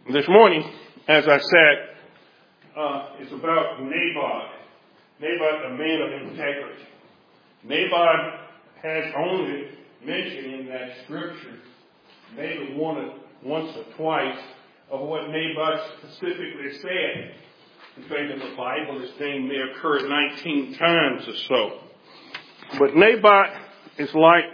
This morning, as I said, it's about Naboth. Naboth, a man of integrity. Naboth has only mentioned in that scripture, maybe once or twice, of what Naboth specifically said. In fact, in the Bible, this thing may occur 19 times or so. But Naboth is like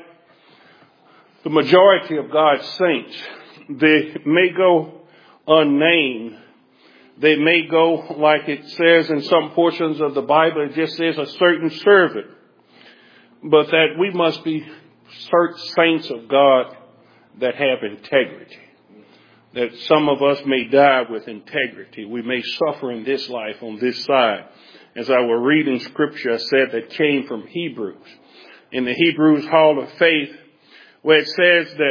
the majority of God's saints. They may go unnamed. They may go, like it says in some portions of the Bible, it just says a certain servant. But that we must be saints of God that have integrity. That some of us may die with integrity. We may suffer in this life on this side. As I was reading scripture, I said that came from Hebrews. In the Hebrews Hall of Faith, where it says that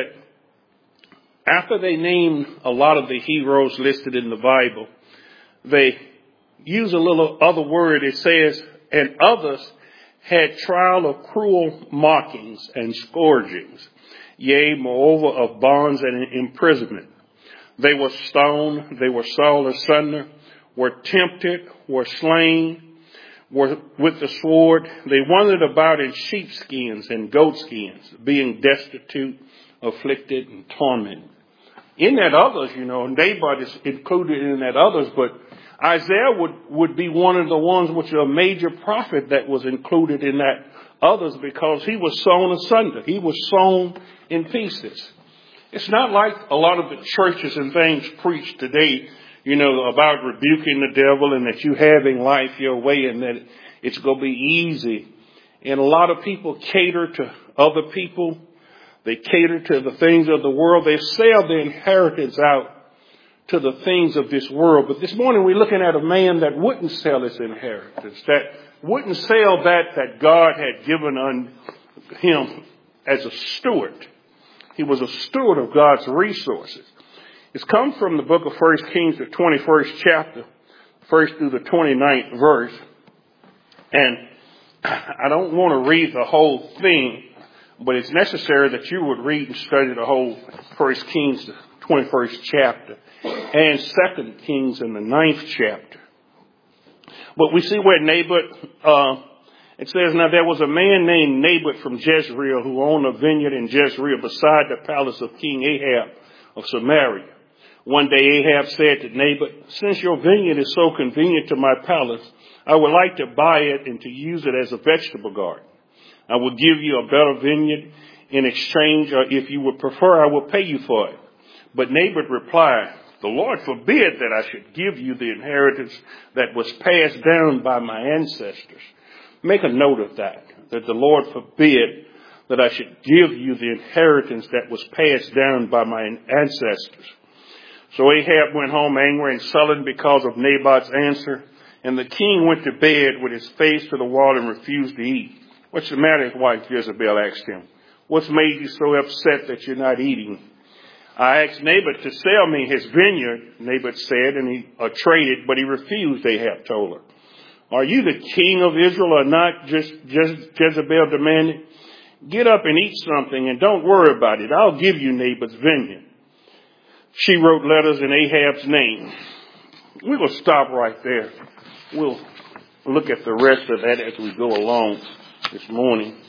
after they name a lot of the heroes listed in the Bible, they use a little other word. It says, and others had trial of cruel mockings and scourgings, yea, moreover, of bonds and imprisonment. They were stoned, they were sawed asunder, were tempted, were slain, were with the sword. They wandered about in sheepskins and goatskins, being destitute, afflicted, and tormented. In that others, Naboth is included in that others, but Isaiah would be one of the ones which are a major prophet that was included in that others, because he was sown asunder. He was sown in pieces. It's not like a lot of the churches and things preach today, about rebuking the devil and that you having life your way and that it's going to be easy. And a lot of people cater to other people. They cater to the things of the world. They sell their inheritance out to the things of this world. But this morning we're looking at a man that wouldn't sell his inheritance, that wouldn't sell that God had given unto him as a steward. He was a steward of God's resources. It's come from the book of 1 Kings, the 21st chapter, 1st through the 29th verse. And I don't want to read the whole thing, but it's necessary that you would read and study the whole 1 Kings, the 21st chapter, and 2 Kings in the 9th chapter. But we see where Naboth, it says, now there was a man named Naboth from Jezreel who owned a vineyard in Jezreel beside the palace of King Ahab of Samaria. One day Ahab said to Naboth, since your vineyard is so convenient to my palace, I would like to buy it and to use it as a vegetable garden. I will give you a better vineyard in exchange, or if you would prefer, I will pay you for it. But Naboth replied, the Lord forbid that I should give you the inheritance that was passed down by my ancestors. Make a note of that the Lord forbid that I should give you the inheritance that was passed down by my ancestors. So Ahab went home angry and sullen because of Naboth's answer. And the king went to bed with his face to the wall and refused to eat. What's the matter? His wife Jezebel asked him. What's made you so upset that you're not eating? I asked Naboth to sell me his vineyard, Naboth said, and he traded, but he refused, Ahab told her. Are you the king of Israel or not? Jezebel demanded. Get up and eat something and don't worry about it. I'll give you Naboth's vineyard. She wrote letters in Ahab's name. We will stop right there. We'll look at the rest of that as we go along this morning.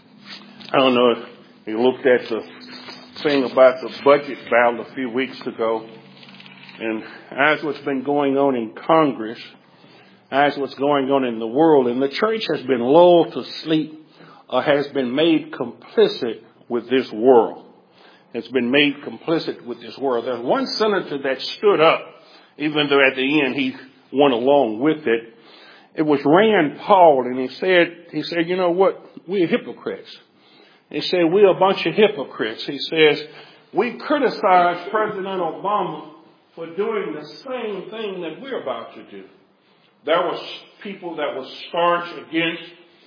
I don't know if you looked at the thing about the budget battle a few weeks ago. And as what's been going on in Congress, as what's going on in the world, and the church has been lulled to sleep or has been made complicit with this world. It's been made complicit with this world. There's one senator that stood up, even though at the end he went along with it. It was Rand Paul, and he said, you know what? We're hypocrites. He said, we're a bunch of hypocrites. He says, we criticize President Obama for doing the same thing that we're about to do. There was people that was staunch against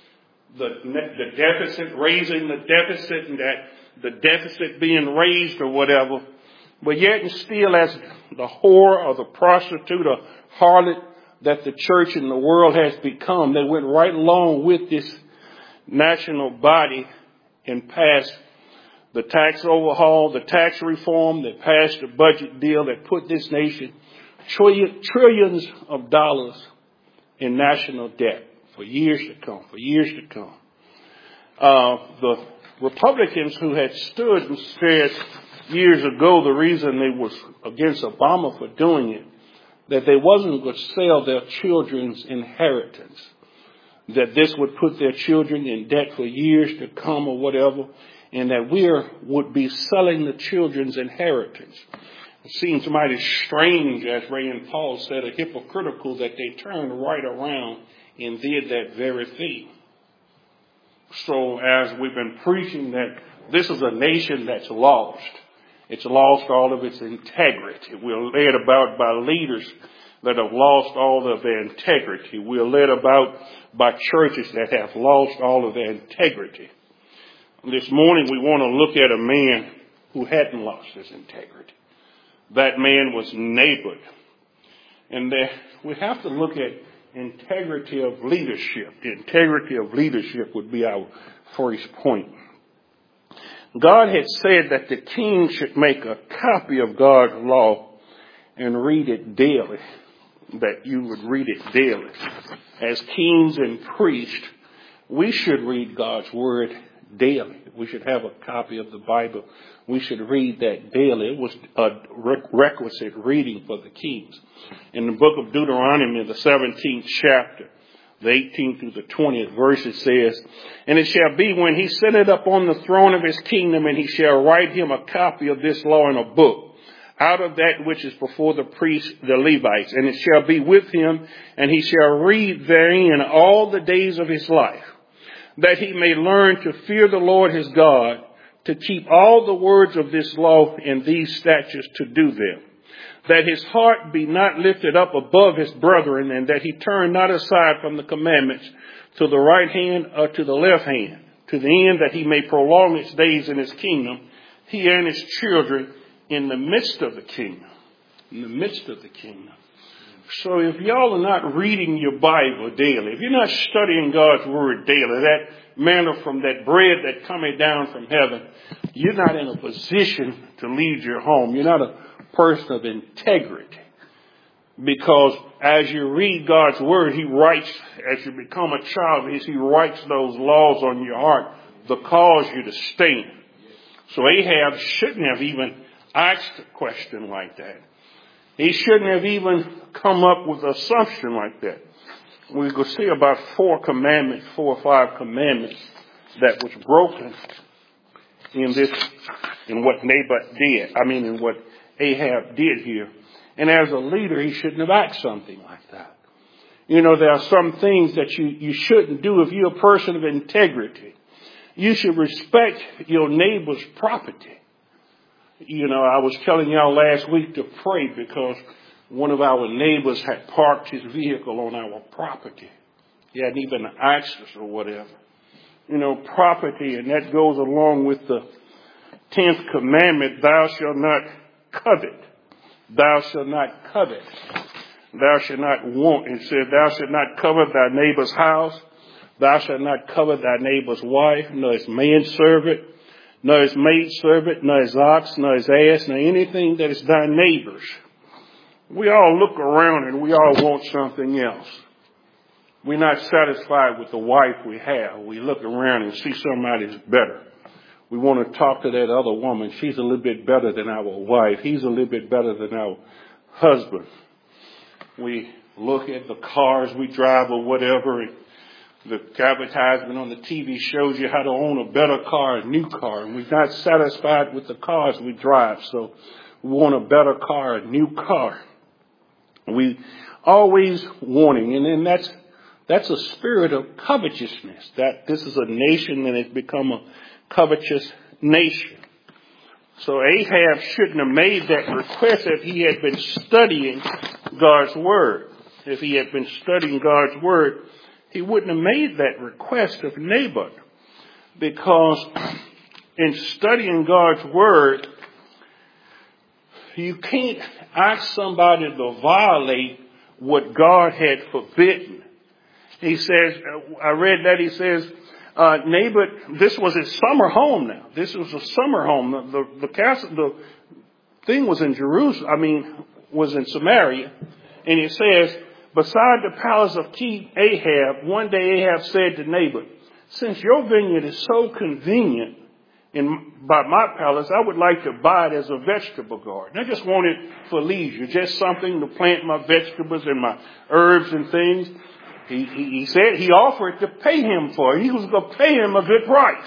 the deficit, raising the deficit, and that the deficit being raised or whatever. But yet and still, as the whore or the prostitute or harlot that the church and the world has become, they went right along with this national body and passed the tax overhaul, the tax reform that passed the budget deal that put this nation trillions of dollars in national debt for years to come. The Republicans who had stood and said years ago the reason they was against Obama for doing it, that they wasn't going to sell their children's inheritance, that this would put their children in debt for years to come or whatever, and that we would be selling the children's inheritance. It seems mighty strange, as Rand Paul said, or hypocritical, that they turned right around and did that very thing. So as we've been preaching that this is a nation that's lost. It's lost all of its integrity. We're led about by leaders that have lost all of their integrity. We're led about by churches that have lost all of their integrity. This morning we want to look at a man who hadn't lost his integrity. That man was Naboth. And we have to look at integrity of leadership. The integrity of leadership would be our first point. God had said that the king should make a copy of God's law and read it daily. That you would read it daily. As kings and priests, we should read God's word daily. We should have a copy of the Bible. We should read that daily. It was a requisite reading for the kings. In the book of Deuteronomy, the 17th chapter, the 18th through the 20th verse, it says, "And it shall be when he sitteth up on the throne of his kingdom, and he shall write him a copy of this law in a book, out of that which is before the priests, the Levites. And it shall be with him, and he shall read therein all the days of his life, that he may learn to fear the Lord his God, to keep all the words of this law and these statutes to do them, that his heart be not lifted up above his brethren, and that he turn not aside from the commandments to the right hand or to the left hand, to the end that he may prolong his days in his kingdom, he and his children in the midst of the kingdom." In the midst of the kingdom. So if y'all are not reading your Bible daily, if you're not studying God's word daily, that manna from that bread that coming down from heaven, you're not in a position to lead your home. You're not a person of integrity. Because as you read God's word, he writes, as you become a child of his, he writes those laws on your heart to cause you to stand. So Ahab shouldn't have even asked a question like that. He shouldn't have even come up with an assumption like that. We could see about 4 or 5 commandments that was broken in what Naboth did. In what Ahab did here. And as a leader, he shouldn't have asked something like that. There are some things that you shouldn't do if you're a person of integrity. You should respect your neighbor's property. I was telling y'all last week to pray because one of our neighbors had parked his vehicle on our property. He hadn't even asked us or whatever. Property, and that goes along with the 10th commandment, thou shalt not covet. Thou shalt not covet. Thou shalt not want. It says, thou shalt not covet thy neighbor's house. Thou shalt not covet thy neighbor's wife, nor his manservant, nor his maidservant, nor his ox, nor his ass, nor anything that is thy neighbor's. We all look around and we all want something else. We're not satisfied with the wife we have. We look around and see somebody's better. We want to talk to that other woman. She's a little bit better than our wife. He's a little bit better than our husband. We look at the cars we drive or whatever, and the advertisement on the TV shows you how to own a better car, a new car. And we're not satisfied with the cars we drive, so we want a better car, a new car. We always wanting, and then that's a spirit of covetousness. That this is a nation that has become a covetous nation. So Ahab shouldn't have made that request if he had been studying God's word. If he had been studying God's word, he wouldn't have made that request of Naboth. Because in studying God's word, you can't ask somebody to violate what God had forbidden. He says, I read that, he says, Naboth, this was his summer home now. This was a summer home. The castle, the thing was in Jerusalem, was in Samaria. And it says, beside the palace of King Ahab, one day Ahab said to Naboth, since your vineyard is so convenient by my palace, I would like to buy it as a vegetable garden. I just want it for leisure, just something to plant my vegetables and my herbs and things. He said he offered to pay him for it. He was going to pay him a good price.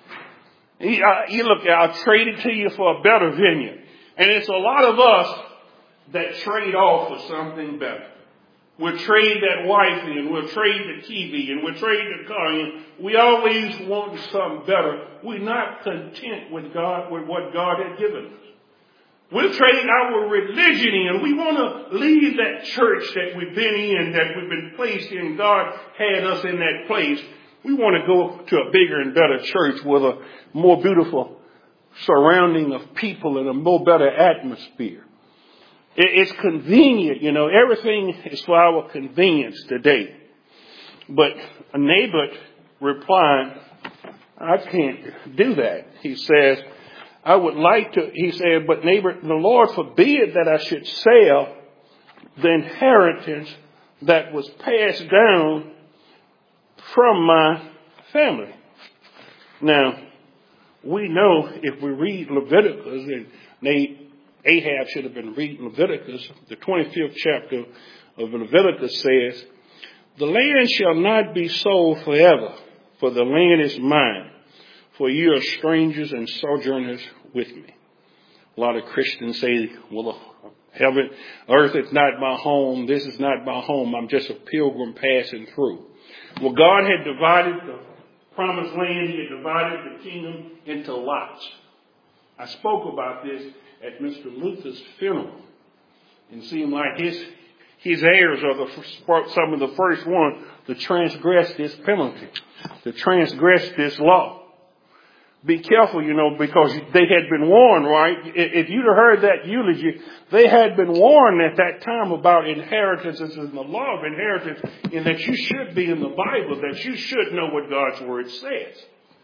Look, I'll trade it to you for a better vineyard. And it's a lot of us that trade off for something better. We'll trade that wife in, we'll trade the TV in, we'll trade the car in. We always want something better. We're not content with what God had given us. We'll trade our religion in. We want to leave that church that we've been in, that we've been placed in. God had us in that place. We want to go to a bigger and better church with a more beautiful surrounding of people and a more better atmosphere. It's convenient, everything is for our convenience today. But Naboth replied, I can't do that. He says, but Naboth, the Lord forbid that I should sell the inheritance that was passed down from my family. Now, we know if we read Leviticus, and Ahab should have been reading Leviticus. The 25th chapter of Leviticus says, the land shall not be sold forever, for the land is mine, for you are strangers and sojourners with me. A lot of Christians say, well, heaven, earth is not my home. This is not my home. I'm just a pilgrim passing through. Well, God had divided the promised land. He had divided the kingdom into lots. I spoke about this at Mr. Luther's funeral. And it seemed like his heirs are some of the first ones to transgress this penalty, to transgress this law. Be careful, because they had been warned, right? If you'd have heard that eulogy, they had been warned at that time about inheritances and the law of inheritance, and that you should be in the Bible, that you should know what God's word says.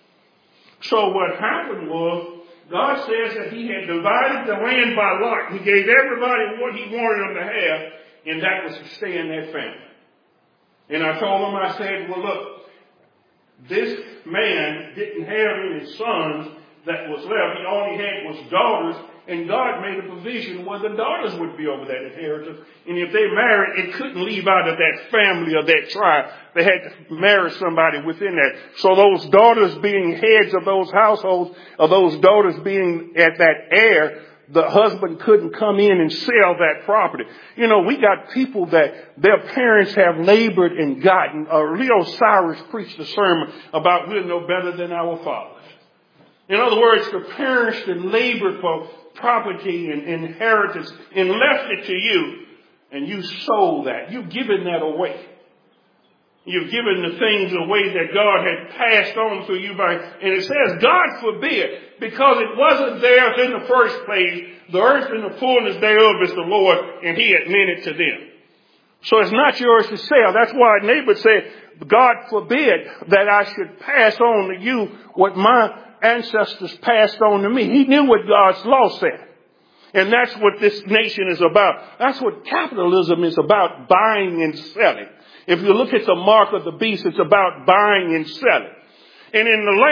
So what happened was, God says that he had divided the land by lot. He gave everybody what he wanted them to have, and that was to stay in that family. And I told him, I said, well, look, this man didn't have any sons that was left. He only had was daughters, and God made a provision where the daughters would be over that inheritance. And if they married and couldn't leave out of that family or that tribe, they had to marry somebody within that. So those daughters being heads of those households, or those daughters being at that heir, the husband couldn't come in and sell that property. We got people that their parents have labored and gotten. Leo Cyrus preached a sermon about we're no better than our fathers. In other words, the parents that labored for property and inheritance and left it to you, and you sold that. You've given that away. You've given the things away that God had passed on to you by, and it says, God forbid, because it wasn't theirs in the first place. The earth and the fullness thereof is the Lord, and he had lent it to them. So it's not yours to sell. That's why Naboth said, God forbid that I should pass on to you what my ancestors passed on to me. He knew what God's law said. And that's what this nation is about. That's what capitalism is about, buying and selling. If you look at the mark of the beast, it's about buying and selling. And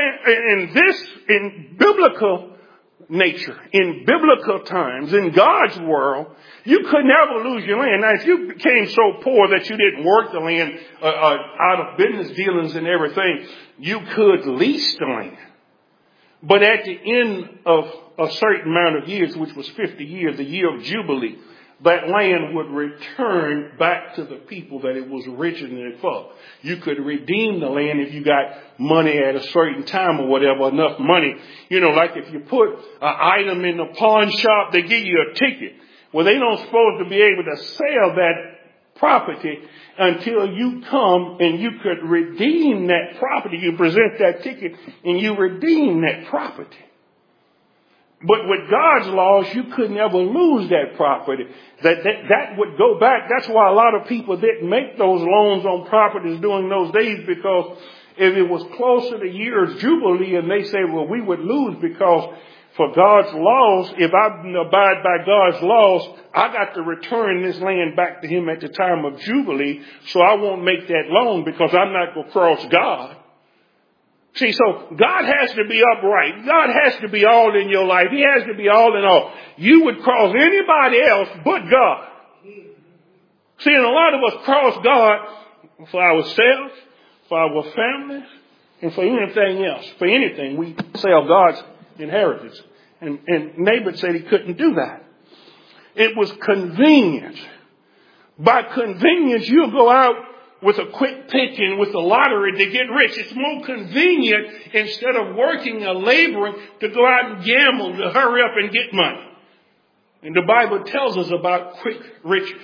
in biblical nature, in biblical times, in God's world, you could never lose your land. Now, if you became so poor that you didn't work the land out of business dealings and everything, you could lease the land. But at the end of a certain amount of years, which was 50 years, the year of Jubilee, that land would return back to the people that it was originally for. You could redeem the land if you got money at a certain time or whatever, enough money. Like if you put an item in the pawn shop, they give you a ticket. Well, they don't supposed to be able to sell that property until you come and you could redeem that property. You present that ticket and you redeem that property. But with God's laws, you could never lose that property. That would go back. That's why a lot of people didn't make those loans on properties during those days, because If it was close to the year's Jubilee and they say, well, we would lose because for God's laws, if I abide by God's laws, I got to return this land back to him at the time of Jubilee, so I won't make that loan because I'm not going to cross God. See, so God has to be upright. God has to be all in your life. He has to be all in all. You would cross anybody else but God. See, and a lot of us cross God for ourselves, for our families, and for anything else. For anything, we sell God's inheritance. And Naboth said he couldn't do that. It was convenient. By convenience, you'll go out with a quick picking with the lottery to get rich. It's more convenient instead of working or laboring to go out and gamble to hurry up and get money. And the Bible tells us about quick riches.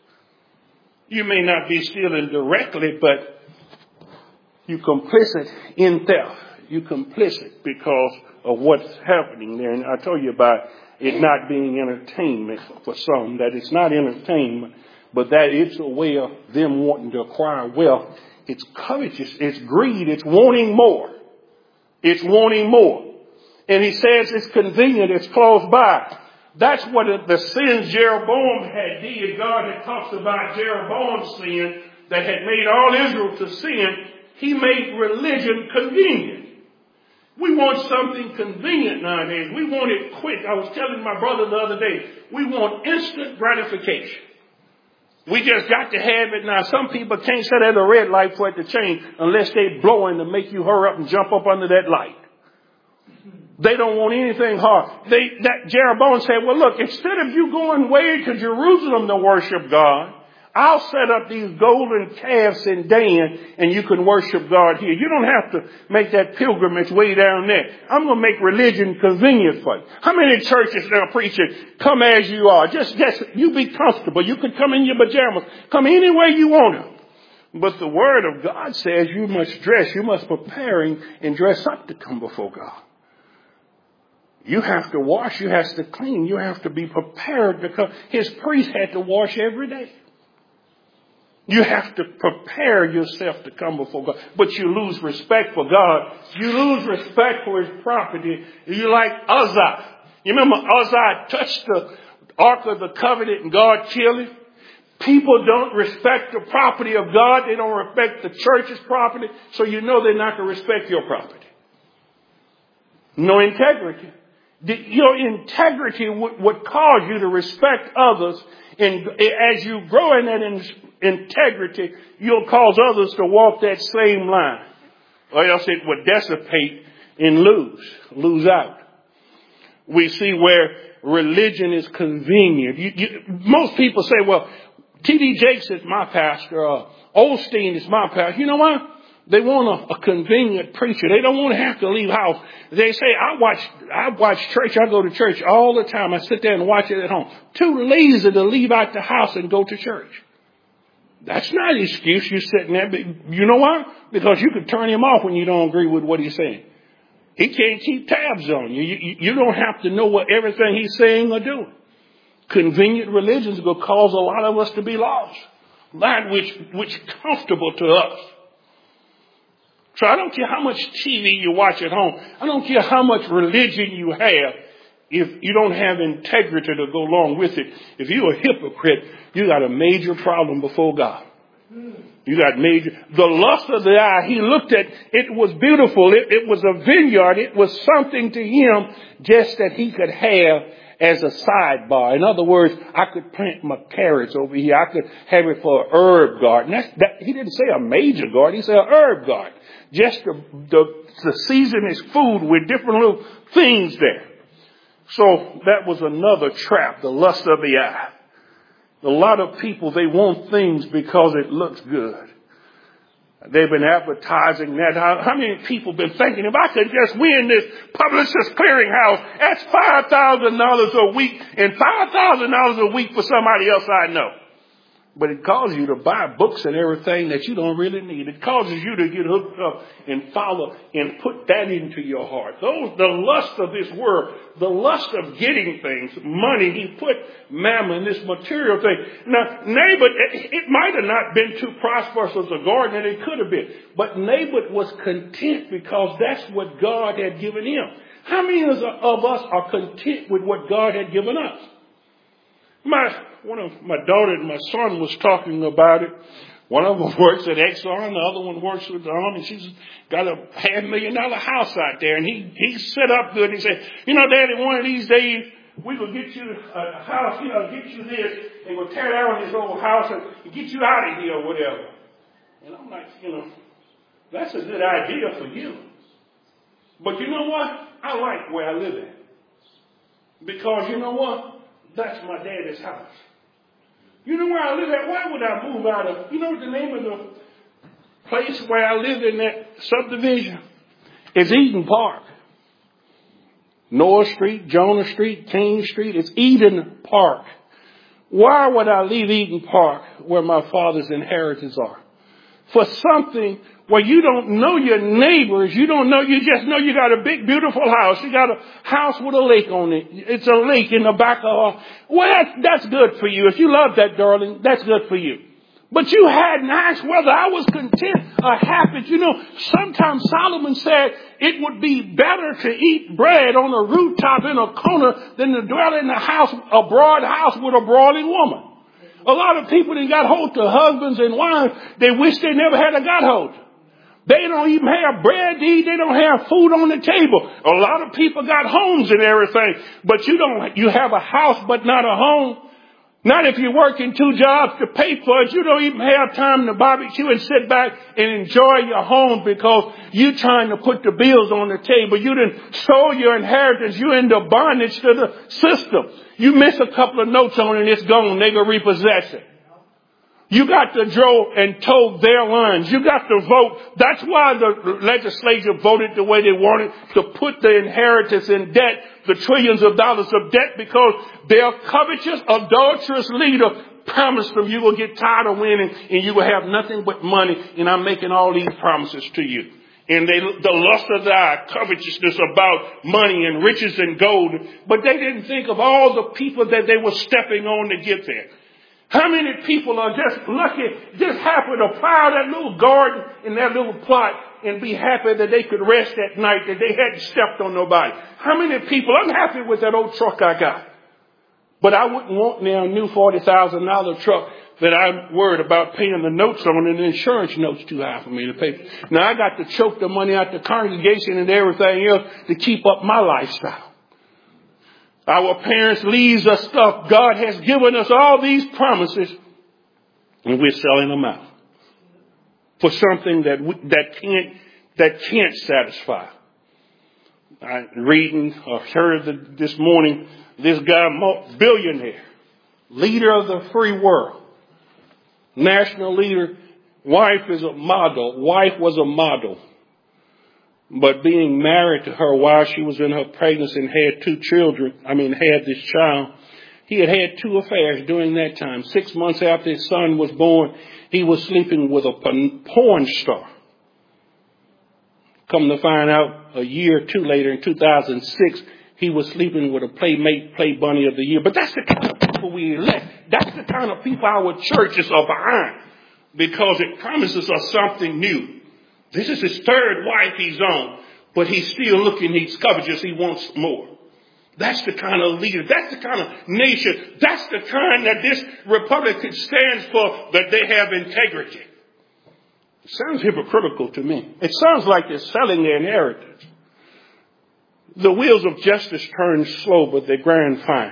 You may not be stealing directly, but you're complicit in theft. You're complicit because of what's happening there. And I told you about it not being entertainment for some, that it's not entertainment, but that it's a way of them wanting to acquire wealth. It's covetous, it's greed, it's wanting more. It's wanting more. And he says it's convenient, it's close by. That's what the sins Jeroboam had did. God had talked about Jeroboam's sin that had made all Israel to sin. He made religion convenient. We want something convenient nowadays. We want it quick. I was telling my brother the other day, we want instant gratification. We just got to have it now. Some people can't sit at a red light for it to change unless they blowing to make you hurry up and jump up under that light. They don't want anything hard. Jeroboam said, well, look, instead of you going way to Jerusalem to worship God, I'll set up these golden calves in Dan and you can worship God here. You don't have to make that pilgrimage way down there. I'm going to make religion convenient for you. How many churches now preaching, come as you are? Just you be comfortable. You can come in your pajamas. Come any way you want to. But the word of God says you must dress. You must prepare and dress up to come before God. You have to wash. You have to clean. You have to be prepared because his priest had to wash every day. You have to prepare yourself to come before God. But you lose respect for God. You lose respect for his property. You like Uzzah. You remember Uzzah touched the Ark of the Covenant and God killed him? People don't respect the property of God. They don't respect the church's property. So you know they're not going to respect your property. No integrity. Your integrity would cause you to respect others. And as you grow in that integrity, you'll cause others to walk that same line. Or else it would dissipate and lose out. We see where religion is convenient. Most people say, well, T.D. Jakes is my pastor. Osteen is my pastor. You know what? They want a convenient preacher. They don't want to have to leave house. They say, I watch church. I go to church all the time. I sit there and watch it at home. Too lazy to leave out the house and go to church. That's not an excuse. You're sitting there. But you know why? Because you can turn him off when you don't agree with what he's saying. He can't keep tabs on you. You don't have to know what everything he's saying or doing. Convenient religions will cause a lot of us to be lost. That which comfortable to us. So I don't care how much TV you watch at home. I don't care how much religion you have. If you don't have integrity to go along with it, if you're a hypocrite, you got a major problem before God. You got the lust of the eye. He looked at, it was beautiful. It was a vineyard. It was something to him just that he could have as a sidebar. In other words, I could plant my carrots over here. I could have it for an herb garden. He didn't say a major garden. He said an herb garden. Just to season his food with different little things there. So that was another trap, the lust of the eye. A lot of people, they want things because it looks good. They've been advertising that. How many people been thinking, if I could just win this Publishers Clearinghouse, that's $5,000 a week and $5,000 a week for somebody else I know. But it causes you to buy books and everything that you don't really need. It causes you to get hooked up and follow and put that into your heart. The lust of this world, the lust of getting things, money, he put mammon, this material thing. Now, Naboth, it might have not been too prosperous as a garden, and it could have been. But Naboth was content because that's what God had given him. How many of us are content with what God had given us? One of my daughter and my son was talking about it. One of them works at Exxon, the other one works with the Army. She's got a $500,000 house out there, and he set up good. He said, Daddy, one of these days we will get you a house, get you this, and we'll tear down this old house and get you out of here or whatever. And I'm like, that's a good idea for you. But you know what? I like where I live at. Because you know what? That's my daddy's house. You know where I live at? Why would I move out of? You know what the name of the place where I live in that subdivision? It's Eden Park. Noah Street, Jonah Street, King Street. It's Eden Park. Why would I leave Eden Park where my father's inheritance are? For something where you don't know your neighbors. You just know you got a big, beautiful house. You got a house with a lake on it. It's a lake in the back of well, that's good for you. If you love that, darling, that's good for you. But you hadn't asked whether I was content or happy. Sometimes Solomon said it would be better to eat bread on a rooftop in a corner than to dwell in a broad house with a brawling woman. A lot of people that got hold to husbands and wives, they wish they never had a got hold. They don't even have bread to eat. They don't have food on the table. A lot of people got homes and everything, but you have a house but not a home. Not if you're working 2 jobs to pay for it. You don't even have time to barbecue and sit back and enjoy your home because you're trying to put the bills on the table. You didn't sold your inheritance. You're in the bondage to the system. You miss a couple of notes on it and it's gone. They can repossess it. You got to draw and toe their lines. You got to vote. That's why the legislature voted the way they wanted, to put the inheritance in debt, the trillions of dollars of debt, because their covetous, adulterous leader promised them you will get tired of winning and you will have nothing but money. And I'm making all these promises to you. And the lust of the eye, covetousness about money and riches and gold. But they didn't think of all the people that they were stepping on to get there. How many people are just lucky, just happy to plow that little garden in that little plot and be happy that they could rest at night, that they hadn't stepped on nobody? How many people, I'm happy with that old truck I got. But I wouldn't want now a new $40,000 truck that I'm worried about paying the notes on, and the insurance note's too high for me to pay. Now I got to choke the money out the congregation and everything else to keep up my lifestyle. Our parents leaves us stuff. God has given us all these promises, and we're selling them out for something that can't satisfy. I'm reading or heard this morning, this guy, billionaire, leader of the free world, national leader, wife was a model. But being married to her while she was in her pregnancy and had had this child, he had 2 affairs during that time. 6 months after his son was born, he was sleeping with a porn star. Come to find out, a year or 2 later, in 2006, he was sleeping with a Playmate Play Bunny of the Year. But that's the kind of people we elect. That's the kind of people our churches are behind, because it promises us something new. This is his 3rd wife he's on, but he's still looking, he's covetous, he wants more. That's the kind of leader, that's the kind of nation, that's the kind that this republic stands for, that they have integrity. It sounds hypocritical to me. It sounds like they're selling their inheritance. The wheels of justice turn slow, but they grind fine.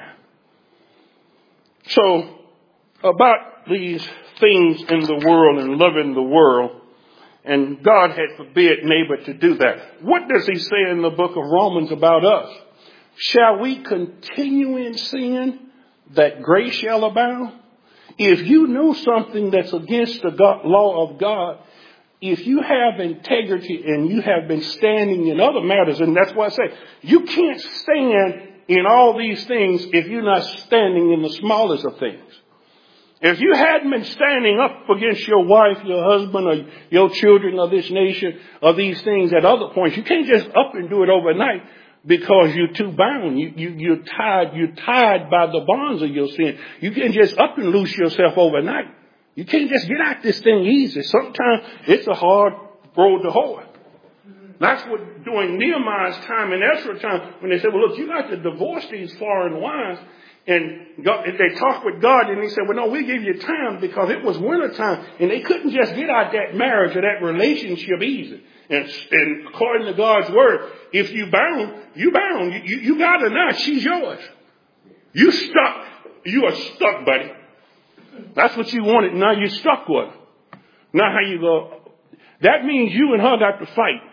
So, about these things in the world and loving the world, and God had forbid Naboth to do that. What does he say in the book of Romans about us? Shall we continue in sin that grace shall abound? If you know something that's against the law of God, if you have integrity and you have been standing in other matters, and that's why I say you can't stand in all these things if you're not standing in the smallest of things. If you hadn't been standing up against your wife, your husband, or your children, or this nation, or these things at other points, you can't just up and do it overnight because you're too bound. You're tied by the bonds of your sin. You can't just up and loose yourself overnight. You can't just get out this thing easy. Sometimes it's a hard road to hoe. That's what during Nehemiah's time and Ezra's time, when they said, well, look, you got to divorce these foreign wives. And God, they talked with God and he said, well, no, we'll give you time because it was winter time and they couldn't just get out that marriage or that relationship easy. And according to God's word, if you bound, you bound. You got her now. She's yours. You stuck. You are stuck, buddy. That's what you wanted. Now you're stuck with her. Now how you go? That means you and her got to fight.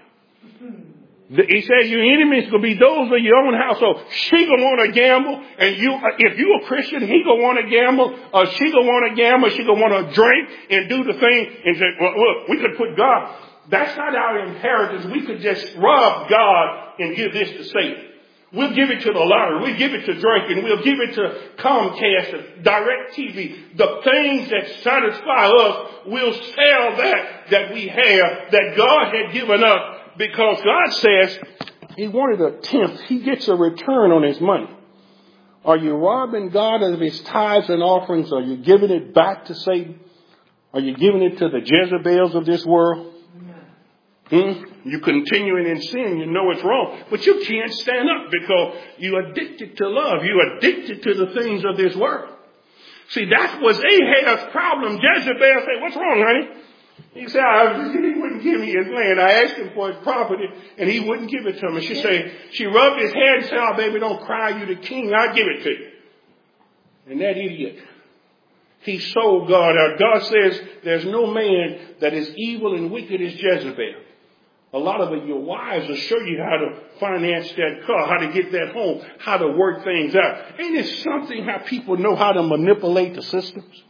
He says your enemies will be those of your own household. She gonna want to gamble, and if you a Christian, he gonna want to gamble, or she gonna want to gamble, she gonna want to drink and do the thing. And say, well, look, we could put God. That's not our inheritance. We could just rob God and give this to Satan. We'll give it to the lottery. We'll give it to drinking. We'll give it to Comcast, Direct TV. The things that satisfy us, we'll sell that we have, that God had given us. Because God says he wanted a tenth. He gets a return on his money. Are you robbing God of his tithes and offerings? Are you giving it back to Satan? Are you giving it to the Jezebels of this world? You continuing in sin, you know it's wrong. But you can't stand up because you're addicted to love. You're addicted to the things of this world. See, that was Ahab's problem. Jezebel said, what's wrong, honey? He said, he wouldn't give me his land. I asked him for his property, and he wouldn't give it to me. She rubbed his head and said, oh, baby, don't cry. You the king. I'll give it to you. And that idiot, he sold God out. God says there's no man that is evil and wicked as Jezebel. A lot of your wives will show you how to finance that car, how to get that home, how to work things out. Ain't it something how people know how to manipulate the systems?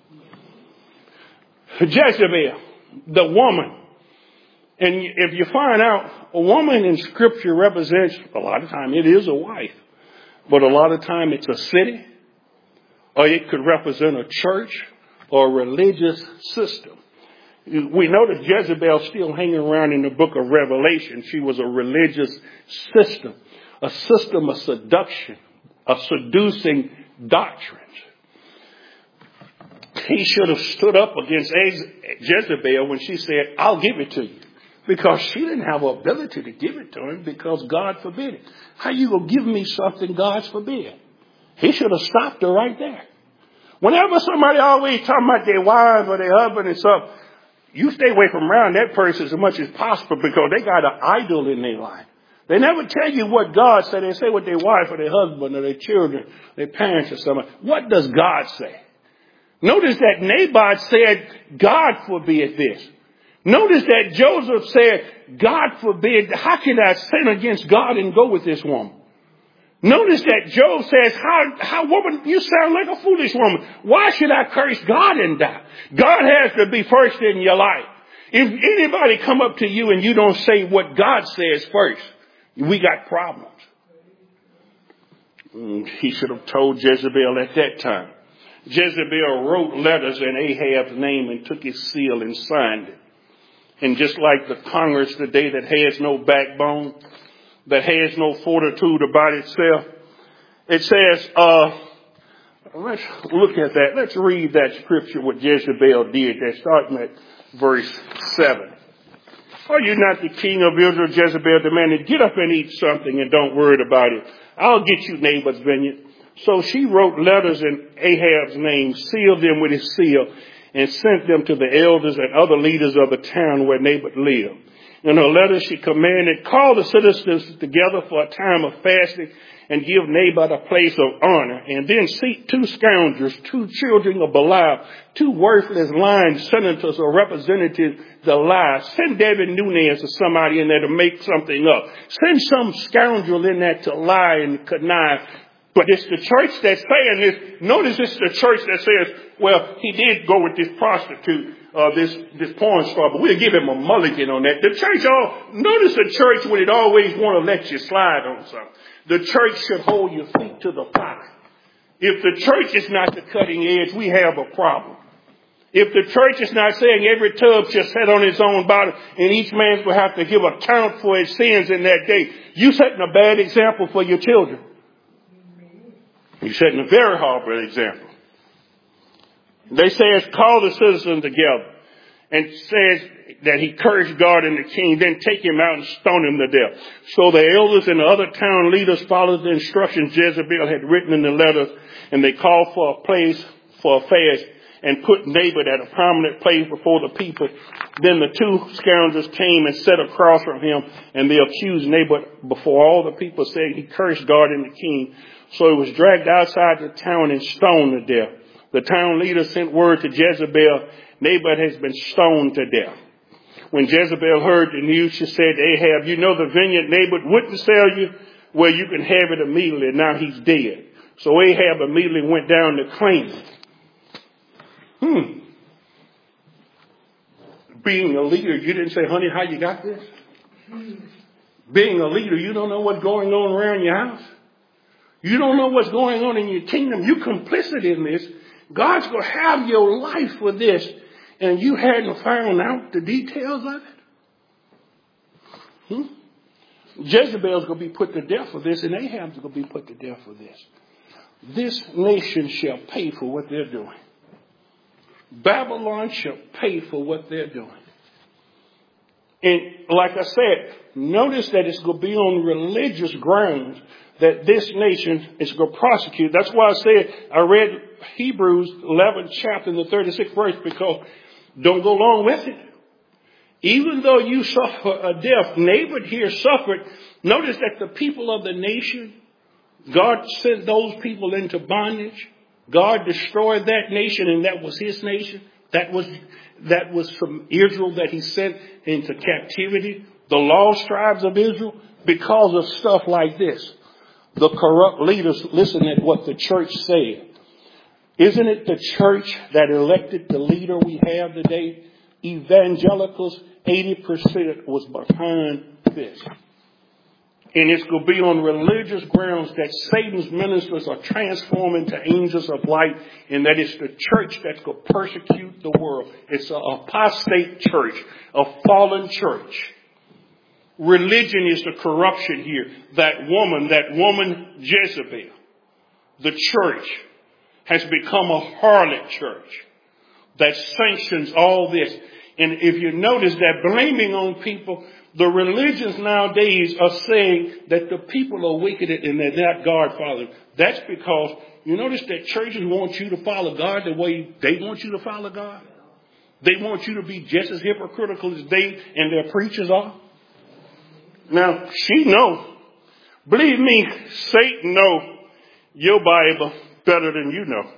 Jezebel. The woman. And if you find out, a woman in Scripture represents, a lot of time it is a wife, but a lot of time it's a city, or it could represent a church or a religious system. We know that Jezebel still hanging around in the book of Revelation. She was a religious system of seduction, of seducing doctrines. He should have stood up against Jezebel when she said, I'll give it to you. Because she didn't have the ability to give it to him because God forbid it. How you going to give me something God's forbid? He should have stopped her right there. Whenever somebody always talking about their wives or their husband and stuff, you stay away from around that person as much as possible because they got an idol in their life. They never tell you what God said. They say what their wife or their husband or their children, their parents or somebody. What does God say? Notice that Naboth said, God forbid this. Notice that Joseph said, God forbid, how can I sin against God and go with this woman? Notice that Job says, how woman, you sound like a foolish woman. Why should I curse God and die? God has to be first in your life. If anybody come up to you and you don't say what God says first, we got problems. He should have told Jezebel at that time. Jezebel wrote letters in Ahab's name and took his seal and signed it. And just like the Congress today that has no backbone, that has no fortitude about itself, it says, let's look at that. Let's read that scripture what Jezebel did. They're starting at verse 7. Are you not the king of Israel? Jezebel demanded, get up and eat something and don't worry about it. I'll get you Naboth's vineyard. So she wrote letters in Ahab's name, sealed them with his seal, and sent them to the elders and other leaders of the town where Naboth lived. In her letter, she commanded, call the citizens together for a time of fasting and give Naboth a place of honor. And then seek 2 scoundrels, 2 children of Belial, 2 worthless lying senators or representatives to lie. Send David Nunes or somebody in there to make something up. Send some scoundrel in there to lie and connive. But it's the church that's saying this. Notice it's the church that says, well, he did go with this prostitute, this porn star, but we'll give him a mulligan on that. The church, notice the church when it always want to let you slide on something. The church should hold your feet to the fire. If the church is not the cutting edge, we have a problem. If the church is not saying every tub should sit on its own bottom and each man will have to give account for his sins in that day, you're setting a bad example for your children. You're setting a very horrible example. They say it's call the citizens together and says that he cursed God and the king, then take him out and stone him to death. So the elders and the other town leaders followed the instructions Jezebel had written in the letters, and they called for a place for a fast and put Naboth at a prominent place before the people. Then the two scoundrels came and sat across from him, and they accused Naboth before all the people, saying he cursed God and the king. So he was dragged outside the town and stoned to death. The town leader sent word to Jezebel, Naboth has been stoned to death. When Jezebel heard the news, she said to Ahab, you know the vineyard Naboth wouldn't sell you? Well, you can have it immediately. Now he's dead. So Ahab immediately went down to claim it. Being a leader, you didn't say, honey, how you got this? Being a leader, you don't know what's going on around your house. You don't know what's going on in your kingdom. You're complicit in this. God's going to have your life for this, and you hadn't found out the details of it? Jezebel's going to be put to death for this, and Ahab's going to be put to death for this. This nation shall pay for what they're doing. Babylon shall pay for what they're doing. And like I said, notice that it's going to be on religious grounds that this nation is going to prosecute. That's why I said I read Hebrews 11 chapter in the 36th verse, because don't go along with it. Even though you suffer a death, Naboth here suffered. Notice that the people of the nation, God sent those people into bondage. God destroyed that nation, and that was his nation. That was from Israel that he sent into captivity. The lost tribes of Israel, because of stuff like this. The corrupt leaders, listen at what the church said. Isn't it the church that elected the leader we have today? Evangelicals, 80% was behind this. And it's going to be on religious grounds that Satan's ministers are transforming to angels of light, and that it's the church that's going to persecute the world. It's an apostate church, a fallen church. Religion is the corruption here. That woman Jezebel, the church, has become a harlot church that sanctions all this. And if you notice that blaming on people, the religions nowadays are saying that the people are wicked and they're not God followers. That's because you notice that churches want you to follow God the way they want you to follow God. They want you to be just as hypocritical as they and their preachers are. Now, she knows. Believe me, Satan knows your Bible better than you know.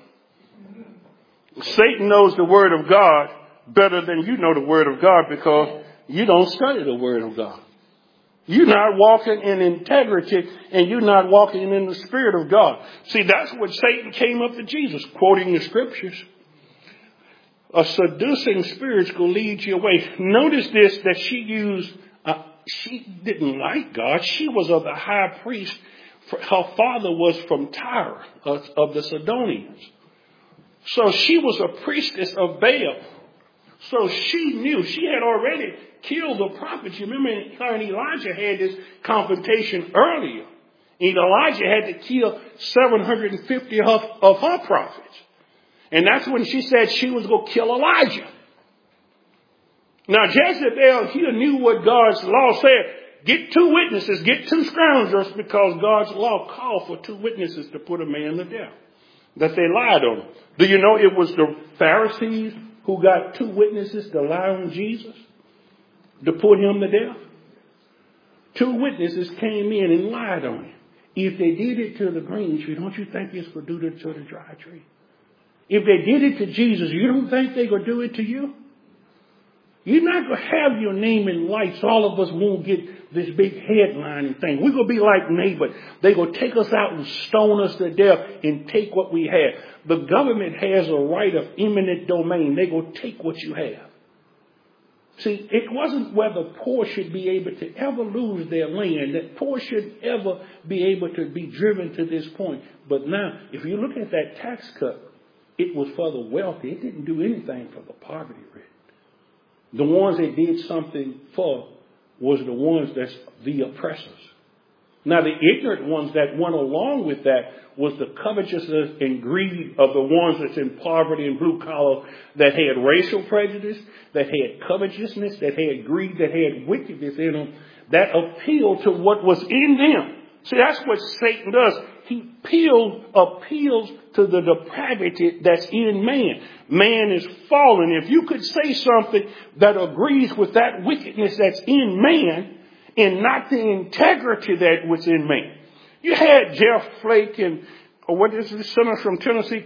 Satan knows the Word of God better than you know the Word of God, because you don't study the Word of God. You're not walking in integrity, and you're not walking in the Spirit of God. See, that's what Satan came up to Jesus, quoting the Scriptures. A seducing spirit will lead you away. Notice this, that she used, she didn't like God. She was of the high priest. Her father was from Tyre, of the Sidonians. So she was a priestess of Baal. So she knew. She had already killed the prophets. You remember her and Elijah had this confrontation earlier. And Elijah had to kill 750 of her prophets. And that's when she said she was going to kill Elijah. Now Jezebel here knew what God's law said. Get 2 witnesses, get 2 scoundrels, because God's law called for 2 witnesses to put a man to death. That they lied on him. Do you know it was the Pharisees who got 2 witnesses to lie on Jesus? To put him to death? 2 witnesses came in and lied on him. If they did it to the green tree, don't you think it's going to do it to the dry tree? If they did it to Jesus, you don't think they're going to do it to you? You're not going to have your name in lights. All of us won't get this big headline and thing. We're going to be like Naboth. They're going to take us out and stone us to death and take what we have. The government has a right of eminent domain. They're going to take what you have. See, it wasn't whether poor should be able to ever lose their land, that poor should ever be able to be driven to this point. But now, if you look at that tax cut, it was for the wealthy. It didn't do anything for the poverty-ridden. The ones it did something for was the ones that's the oppressors. Now, the ignorant ones that went along with that was the covetousness and greed of the ones that's in poverty and blue collar, that had racial prejudice, that had covetousness, that had greed, that had wickedness in them, that appealed to what was in them. See, that's what Satan does. He appeals to the depravity that's in man. Man is fallen. If you could say something that agrees with that wickedness that's in man and not the integrity that was in man. You had Jeff Flake and, what is this senator from Tennessee,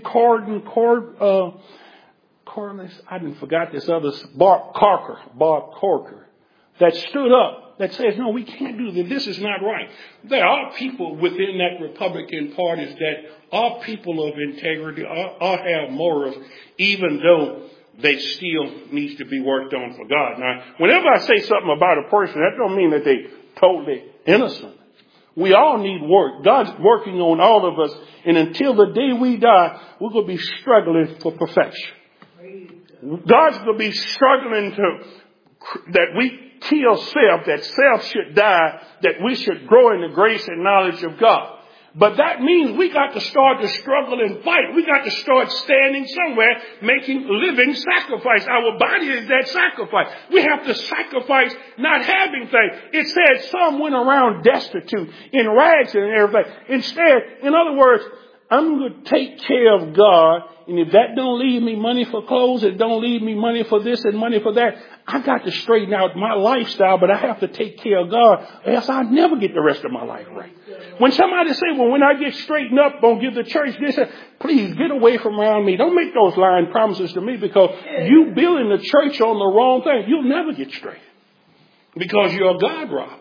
I didn't forgot this other, Bob Corker, that stood up, that says, no, we can't do this. This is not right. There are people within that Republican Party that are people of integrity, or have morals, even though they still needs to be worked on for God. Now, whenever I say something about a person, that don't mean that they totally innocent. We all need work. God's working on all of us. And until the day we die, we're going to be struggling for perfection. God's going to be struggling that we kill self, that self should die, that we should grow in the grace and knowledge of God. But that means we got to start to struggle and fight. We got to start standing somewhere, making living sacrifice. Our body is that sacrifice. We have to sacrifice not having things. It says some went around destitute, in rags and everything. Instead, in other words, I'm going to take care of God. And if that don't leave me money for clothes, it don't leave me money for this and money for that, I got to straighten out my lifestyle, but I have to take care of God, or else I'll never get the rest of my life right. When somebody say, well, when I get straightened up, don't give the church this, please get away from around me. Don't make those lying promises to me, because you building the church on the wrong thing. You'll never get straight because you're a God robber.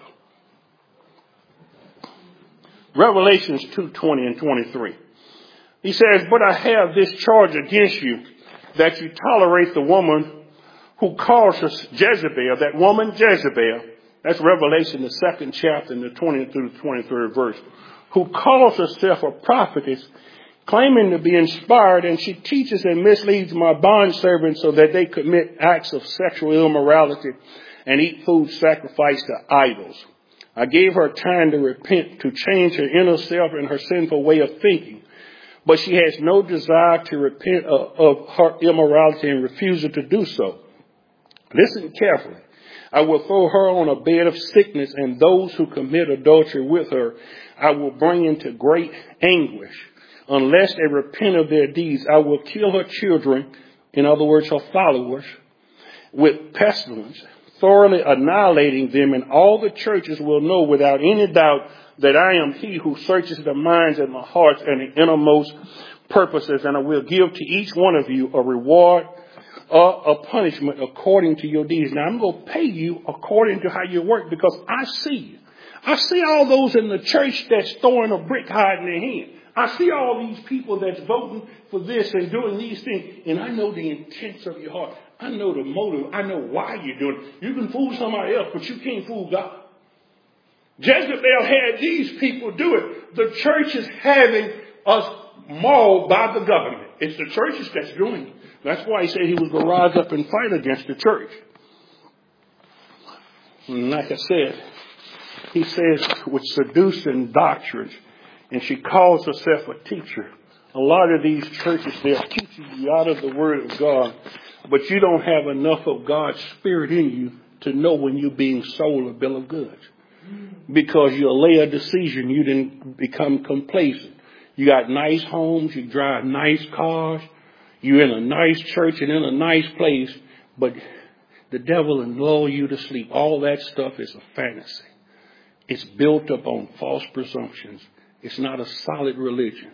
Revelations 2:20 and 23. He says, but I have this charge against you, that you tolerate the woman who calls her Jezebel, that woman Jezebel. That's Revelation, the 2nd chapter, and the 20th through the 23rd verse. Who calls herself a prophetess, claiming to be inspired, and she teaches and misleads my bondservants so that they commit acts of sexual immorality and eat food sacrificed to idols. I gave her time to repent, to change her inner self and her sinful way of thinking. But she has no desire to repent of her immorality and refuses to do so. Listen carefully. I will throw her on a bed of sickness, and those who commit adultery with her I will bring into great anguish. Unless they repent of their deeds, I will kill her children, in other words, her followers, with pestilence, thoroughly annihilating them, and all the churches will know without any doubt that I am he who searches the minds and the hearts and the innermost purposes, and I will give to each one of you a reward or a punishment according to your deeds. Now, I'm going to pay you according to how you work, because I see you. I see all those in the church that's throwing a brick high in their hand. I see all these people that's voting for this and doing these things, and I know the intents of your heart. I know the motive. I know why you're doing it. You can fool somebody else, but you can't fool God. Jezebel had these people do it. The church is having us mauled by the government. It's the churches that's doing it. That's why he said he was going to rise up and fight against the church. And like I said, he says with seducing doctrines, and she calls herself a teacher. A lot of these churches, they're teaching you out of the Word of God, but you don't have enough of God's Spirit in you to know when you're being sold a bill of goods. Because you'll lay a decision, you didn't become complacent. You got nice homes, you drive nice cars, you're in a nice church and in a nice place, but the devil will lull you to sleep. All that stuff is a fantasy. It's built up on false presumptions. It's not a solid religion.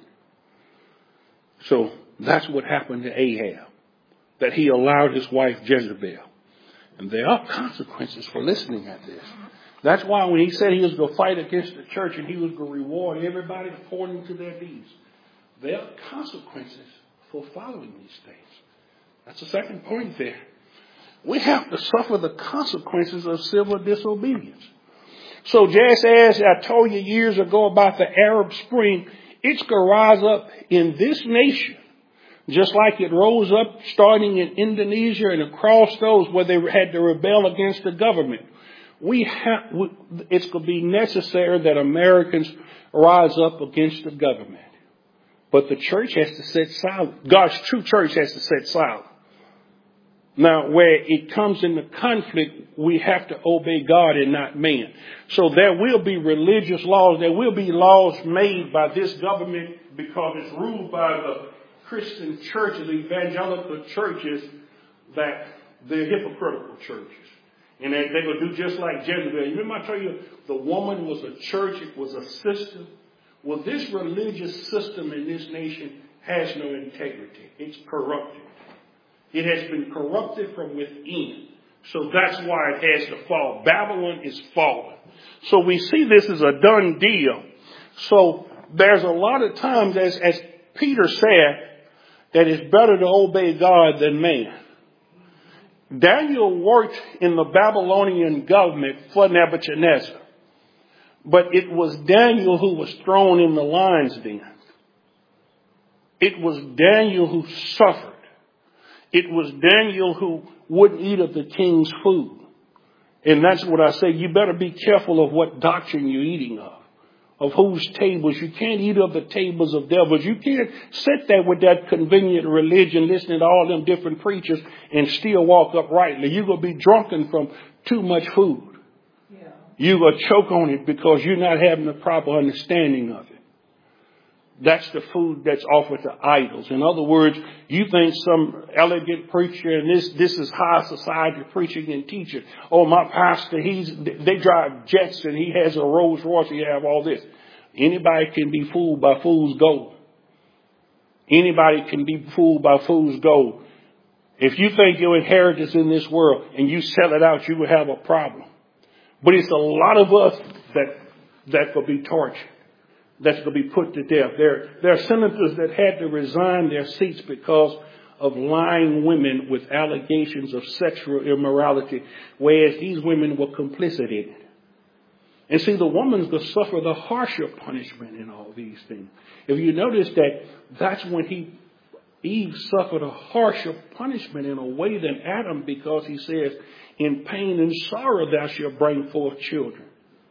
So that's what happened to Ahab, that he allowed his wife Jezebel. And there are consequences for listening at this. That's why when he said he was going to fight against the church and he was going to reward everybody according to their deeds, there are consequences for following these things. That's the second point there. We have to suffer the consequences of civil disobedience. So just as I told you years ago about the Arab Spring, it's going to rise up in this nation. Just like it rose up starting in Indonesia and across those where they had to rebel against the government. It's going to be necessary that Americans rise up against the government. But the church has to sit silent. God's true church has to sit silent. Now, where it comes into conflict, we have to obey God and not man. So there will be religious laws. There will be laws made by this government because it's ruled by the Christian churches, the evangelical churches, that they're hypocritical churches. And they're going to do just like Jezebel. You remember I told you the woman was a church, it was a system. Well, this religious system in this nation has no integrity. It's corrupted. It has been corrupted from within. So that's why it has to fall. Babylon is fallen. So we see this as a done deal. So there's a lot of times, as Peter said, that it's better to obey God than man. Daniel worked in the Babylonian government for Nebuchadnezzar. But it was Daniel who was thrown in the lion's den. It was Daniel who suffered. It was Daniel who wouldn't eat of the king's food. And that's what I say. You better be careful of what doctrine you're eating of whose tables. You can't eat of the tables of devils. You can't sit there with that convenient religion listening to all them different preachers and still walk uprightly. You're going to be drunken from too much food. Yeah. You're going to choke on it because you're not having the proper understanding of it. That's the food that's offered to idols. In other words, you think some elegant preacher and this is high society preaching and teaching. Oh, my pastor, they drive jets and he has a Rolls Royce. He have all this. Anybody can be fooled by fool's gold. Anybody can be fooled by fool's gold. If you think your inheritance in this world and you sell it out, you will have a problem. But it's a lot of us that could be tortured. That's going to be put to death. There are senators that had to resign their seats because of lying women with allegations of sexual immorality, whereas these women were complicit in it. And see, the woman's going to suffer the harsher punishment in all these things. If you notice that's when Eve suffered a harsher punishment in a way than Adam, because he says, in pain and sorrow thou shalt bring forth children.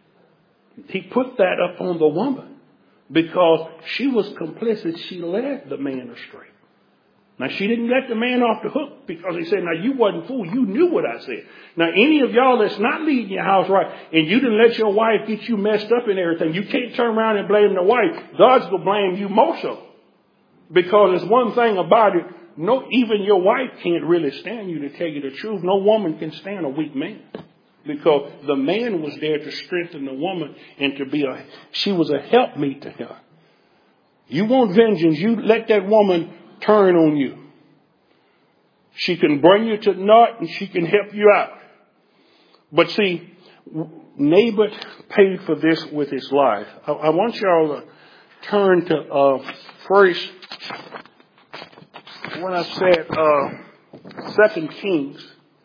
He put that up on the woman. Because she was complicit, she led the man astray. Now, she didn't let the man off the hook because he said, now, you wasn't fool. You knew what I said. Now, any of y'all that's not leading your house right and you didn't let your wife get you messed up and everything, you can't turn around and blame the wife. God's going to blame you more so. Because there's one thing about it. No, even your wife can't really stand you, to tell you the truth. No woman can stand a weak man. Because the man was there to strengthen the woman and she was a helpmeet to her. You want vengeance, you let that woman turn on you. She can bring you to naught and she can help you out. But see, Naboth paid for this with his life. I want y'all to turn to first, when I said 2 Kings.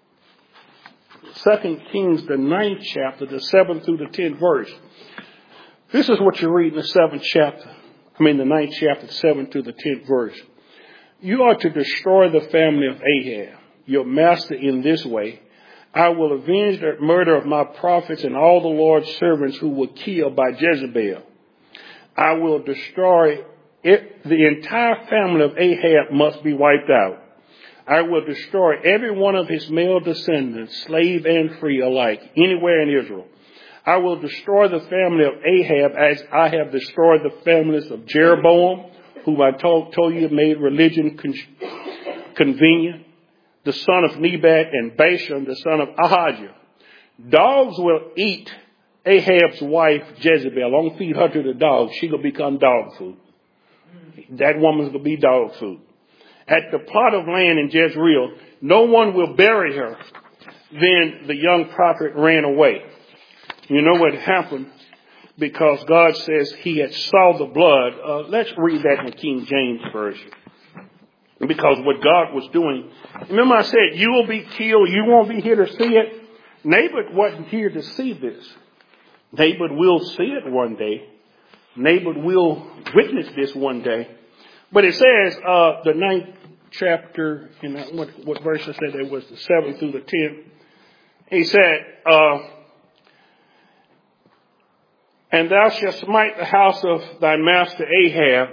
2 Kings, the 9th chapter, the 7th through the 10th verse. This is what you read in the 7th chapter. The 9th chapter, 7th through the 10th verse. You are to destroy the family of Ahab, your master, in this way. I will avenge the murder of my prophets and all the Lord's servants who were killed by Jezebel. I will destroy it. The entire family of Ahab must be wiped out. I will destroy every one of his male descendants, slave and free alike, anywhere in Israel. I will destroy the family of Ahab as I have destroyed the families of Jeroboam, whom I told you made religion convenient, the son of Nebat, and Baasha, the son of Ahijah. Dogs will eat Ahab's wife, Jezebel. Don't feed her to the dogs. She's going to become dog food. That woman's going to be dog food. At the plot of land in Jezreel, no one will bury her. Then the young prophet ran away. You know what happened? Because God says he had saw the blood. Let's read that in the King James Version. Because what God was doing. Remember I said, you will be killed. You won't be here to see it. Naboth wasn't here to see this. Naboth will see it one day. Naboth will witness this one day. But it says, the 9th chapter, what verse I said it was, the 7th through the 10th. He said, and thou shalt smite the house of thy master Ahab,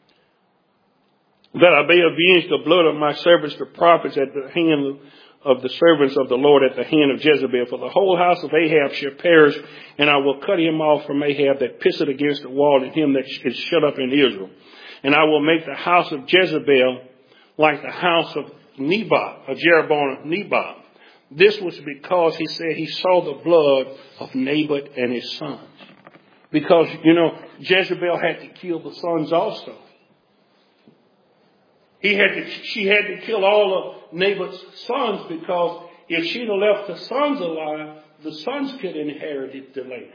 that I may avenge the blood of my servants the prophets at the hand of the servants of the Lord at the hand of Jezebel. For the whole house of Ahab shall perish, and I will cut him off from Ahab that pisseth against the wall, and him that is shut up in Israel. And I will make the house of Jezebel like the house of Nebat, of Jeroboam of Nebat. This was because he said he saw the blood of Naboth and his sons. Because, Jezebel had to kill the sons also. She had to kill all of Naboth's sons, because if she'd have left the sons alive, the sons could inherit the land.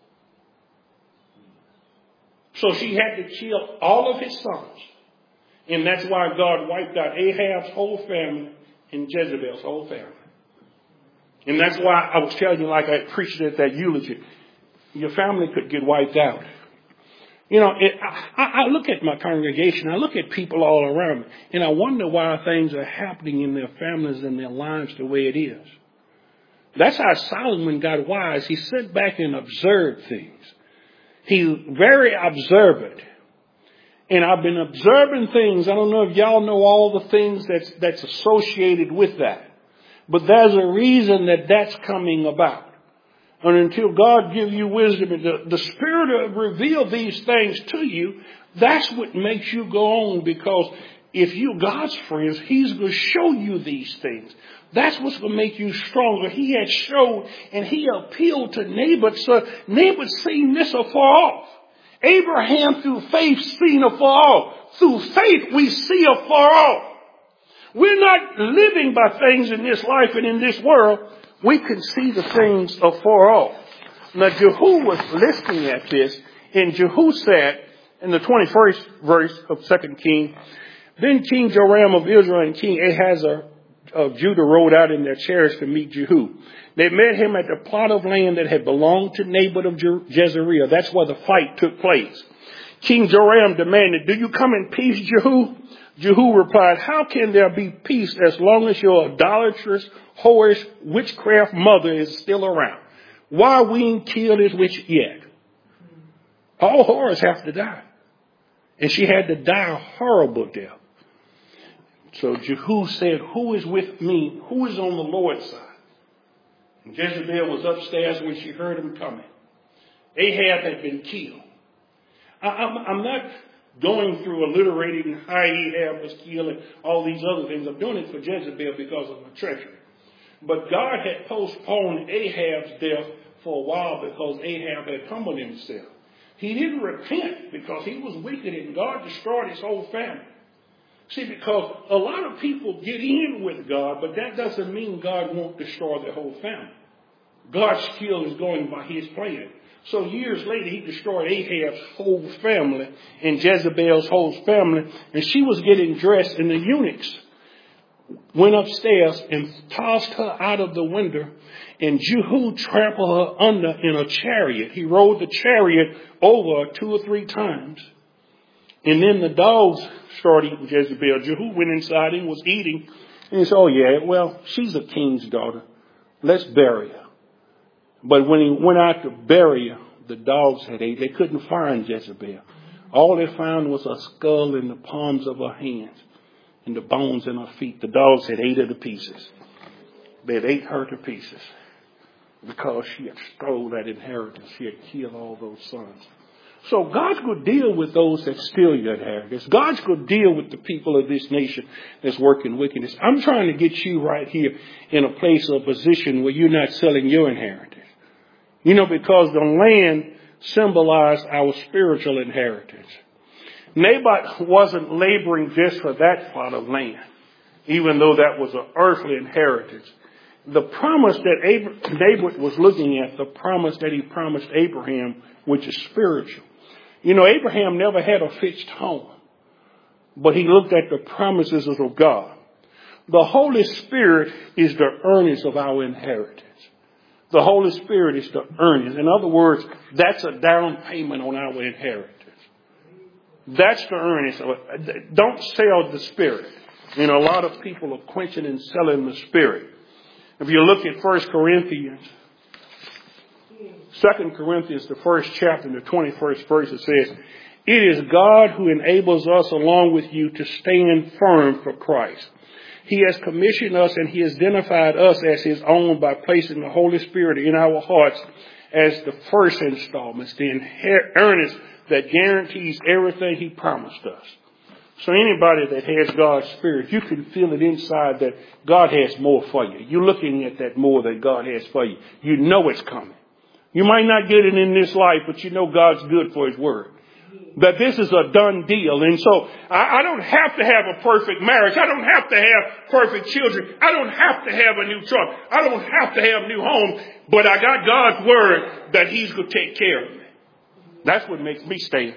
So she had to kill all of his sons. And that's why God wiped out Ahab's whole family and Jezebel's whole family. And that's why I was telling you, like I preached at that eulogy, your family could get wiped out. I look at my congregation, I look at people all around me, and I wonder why things are happening in their families and their lives the way it is. That's how Solomon got wise. He sat back and observed things. He's very observant. And I've been observing things. I don't know if y'all know all the things that's associated with that. But there's a reason that's coming about. And until God gives you wisdom and the Spirit will reveal these things to you, that's what makes you go on. Because if you're God's friends, He's going to show you these things. That's what's going to make you stronger. He had showed and He appealed to Naboth. So Naboth seen this afar off. Abraham through faith seen afar off. Through faith we see afar off. We're not living by things in this life and in this world. We can see the things afar off. Now Jehu was listening at this, and Jehu said in the 21st verse of 2 King, then King Joram of Israel and King Ahaz of Judah rode out in their chariots to meet Jehu. They met him at the plot of land that had belonged to Naboth of Jezreel. That's where the fight took place. King Joram demanded, do you come in peace, Jehu? Jehu replied, how can there be peace as long as your idolatrous, whorish, witchcraft mother is still around? Why we ain't killed his witch yet? All whores have to die. And she had to die a horrible death. So Jehu said, who is with me? Who is on the Lord's side? And Jezebel was upstairs when she heard him coming. Ahab had been killed. I'm not going through alliterating how Ahab was killed and all these other things. I'm doing it for Jezebel because of the treachery. But God had postponed Ahab's death for a while because Ahab had humbled himself. He didn't repent because he was wicked and God destroyed his whole family. See, because a lot of people get in with God, but that doesn't mean God won't destroy their whole family. God still is going by His plan. So years later, He destroyed Ahab's whole family and Jezebel's whole family. And she was getting dressed, and the eunuchs went upstairs and tossed her out of the window. And Jehu trampled her under in a chariot. He rode the chariot over 2 or 3 times. And then the dogs started eating Jezebel. Jehu went inside and was eating. And he said, oh yeah, well, she's a king's daughter. Let's bury her. But when he went out to bury her, the dogs had ate. They couldn't find Jezebel. All they found was a skull in the palms of her hands and the bones in her feet. The dogs had ate her to pieces. They had ate her to pieces because she had stole that inheritance. She had killed all those sons. So God's going to deal with those that steal your inheritance. God's going to deal with the people of this nation that's working wickedness. I'm trying to get you right here in a place or position where you're not selling your inheritance. Because the land symbolized our spiritual inheritance. Naboth wasn't laboring just for that plot of land, even though that was an earthly inheritance. The promise that Naboth was looking at, the promise that he promised Abraham, which is spiritual. Abraham never had a fixed home, but he looked at the promises of God. The Holy Spirit is the earnest of our inheritance. The Holy Spirit is the earnest. In other words, that's a down payment on our inheritance. That's the earnest. Don't sell the Spirit. You know, a lot of people are quenching and selling the Spirit. If you look at 1 Corinthians, 2 Corinthians, the first chapter, and the 21st verse, it says, "It is God who enables us along with you to stand firm for Christ. He has commissioned us and He has identified us as His own by placing the Holy Spirit in our hearts as the first installments, the earnest that guarantees everything He promised us." So anybody that has God's Spirit, you can feel it inside that God has more for you. You're looking at that more that God has for you. You know it's coming. You might not get it in this life, but you know God's good for His word. That this is a done deal. And so I don't have to have a perfect marriage. I don't have to have perfect children. I don't have to have a new truck. I don't have to have a new home. But I got God's word that He's going to take care of me. That's what makes me stand.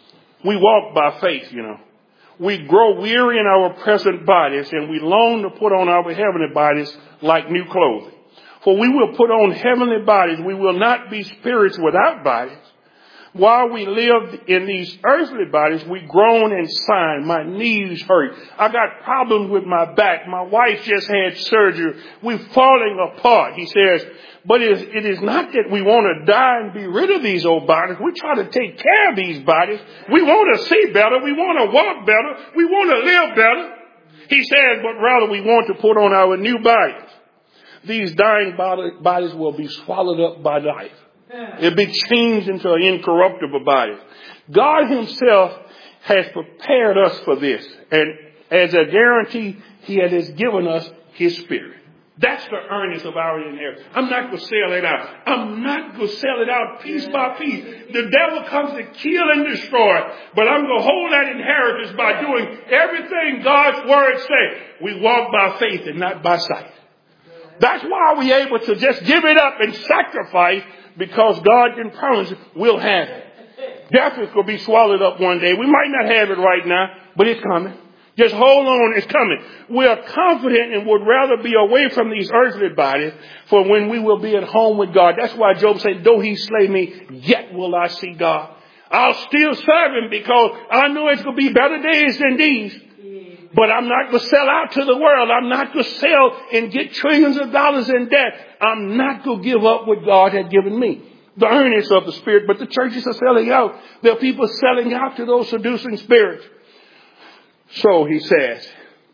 We walk by faith, you know. We grow weary in our present bodies, and we long to put on our heavenly bodies like new clothing. For we will put on heavenly bodies. We will not be spirits without bodies. While we lived in these earthly bodies, we groan and sigh. My knees hurt. I got problems with my back. My wife just had surgery. We're falling apart. He says, but it is not that we want to die and be rid of these old bodies. We try to take care of these bodies. We want to see better. We want to walk better. We want to live better. He says, but rather we want to put on our new bodies. These dying bodies will be swallowed up by life. It'll be changed into an incorruptible body. God Himself has prepared us for this. And as a guarantee, He has given us His Spirit. That's the earnest of our inheritance. I'm not going to sell it out. I'm not going to sell it out piece by piece. The devil comes to kill and destroy. But I'm going to hold that inheritance by doing everything God's word says. We walk by faith and not by sight. That's why we're able to just give it up and sacrifice, because God can promise we'll have it. Death is going to be swallowed up one day. We might not have it right now, but it's coming. Just hold on, it's coming. We are confident and would rather be away from these earthly bodies for when we will be at home with God. That's why Job said, though He slay me, yet will I see God. I'll still serve Him because I know it's going to be better days than these. But I'm not going to sell out to the world. I'm not going to sell and get trillions of dollars in debt. I'm not going to give up what God had given me. The earnest of the Spirit. But the churches are selling out. There are people selling out to those seducing spirits. So he says,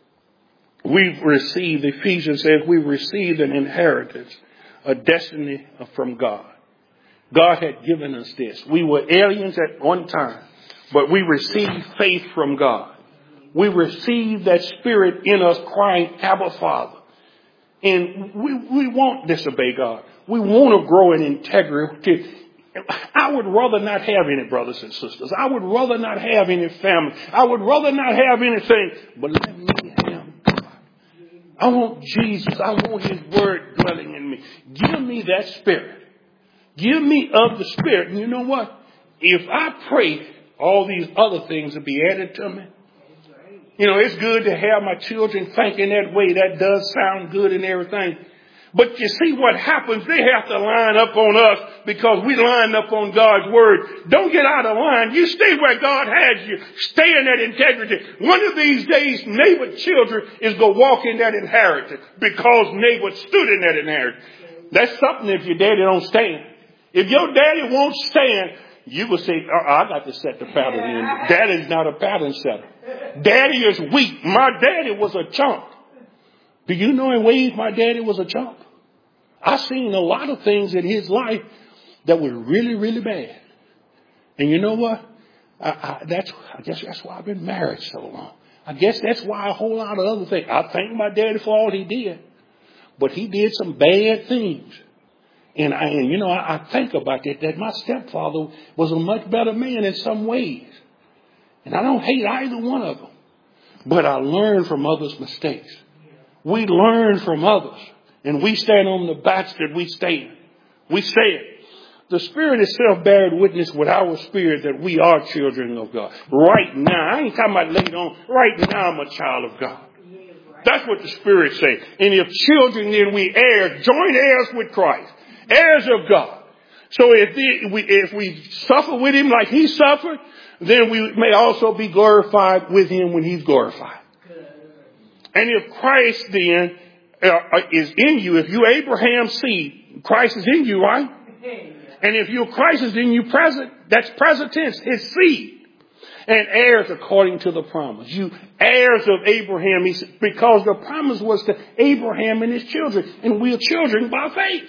we've received, Ephesians says, we've received an inheritance, a destiny from God. God had given us this. We were aliens at one time, but we received faith from God. We receive that Spirit in us crying, Abba, Father. And we won't disobey God. We want to grow in integrity. I would rather not have any brothers and sisters. I would rather not have any family. I would rather not have anything. But let me have God. I want Jesus. I want His word dwelling in me. Give me that Spirit. Give me of the Spirit. And you know what? If I pray, all these other things will be added to me. You know, it's good to have my children thinking that way. That does sound good and everything. But you see what happens? They have to line up on us because we line up on God's word. Don't get out of line. You stay where God has you. Stay in that integrity. One of these days, neighbor's children is going to walk in that inheritance because neighbor stood in that inheritance. That's something if your daddy don't stand. If your daddy won't stand, you will say, I got to set the pattern in. Daddy's not a pattern setter. Daddy is weak. My daddy was a chump. Do you know in ways my daddy was a chump? I seen a lot of things in his life that were really, really bad. And you know what? I guess that's why I've been married so long. I guess that's why a whole lot of other things. I thank my daddy for all he did. But he did some bad things. And I think about that my stepfather was a much better man in some ways. And I don't hate either one of them. But I learned from others' mistakes. We learn from others. And we stand on the backs that we stand. We say it. The Spirit itself bears witness with our spirit that we are children of God. Right now. I ain't talking about later on. Right now I'm a child of God. That's what the Spirit says. And if children, then we heirs, joint heirs with Christ. Heirs of God. So if we suffer with him like he suffered, then we may also be glorified with him when he's glorified. And if Christ then is in you, if you Abraham's seed, Christ is in you, right? And if your Christ is in you that's present tense, his seed. And heirs according to the promise. You heirs of Abraham, because the promise was to Abraham and his children. And we are children by faith.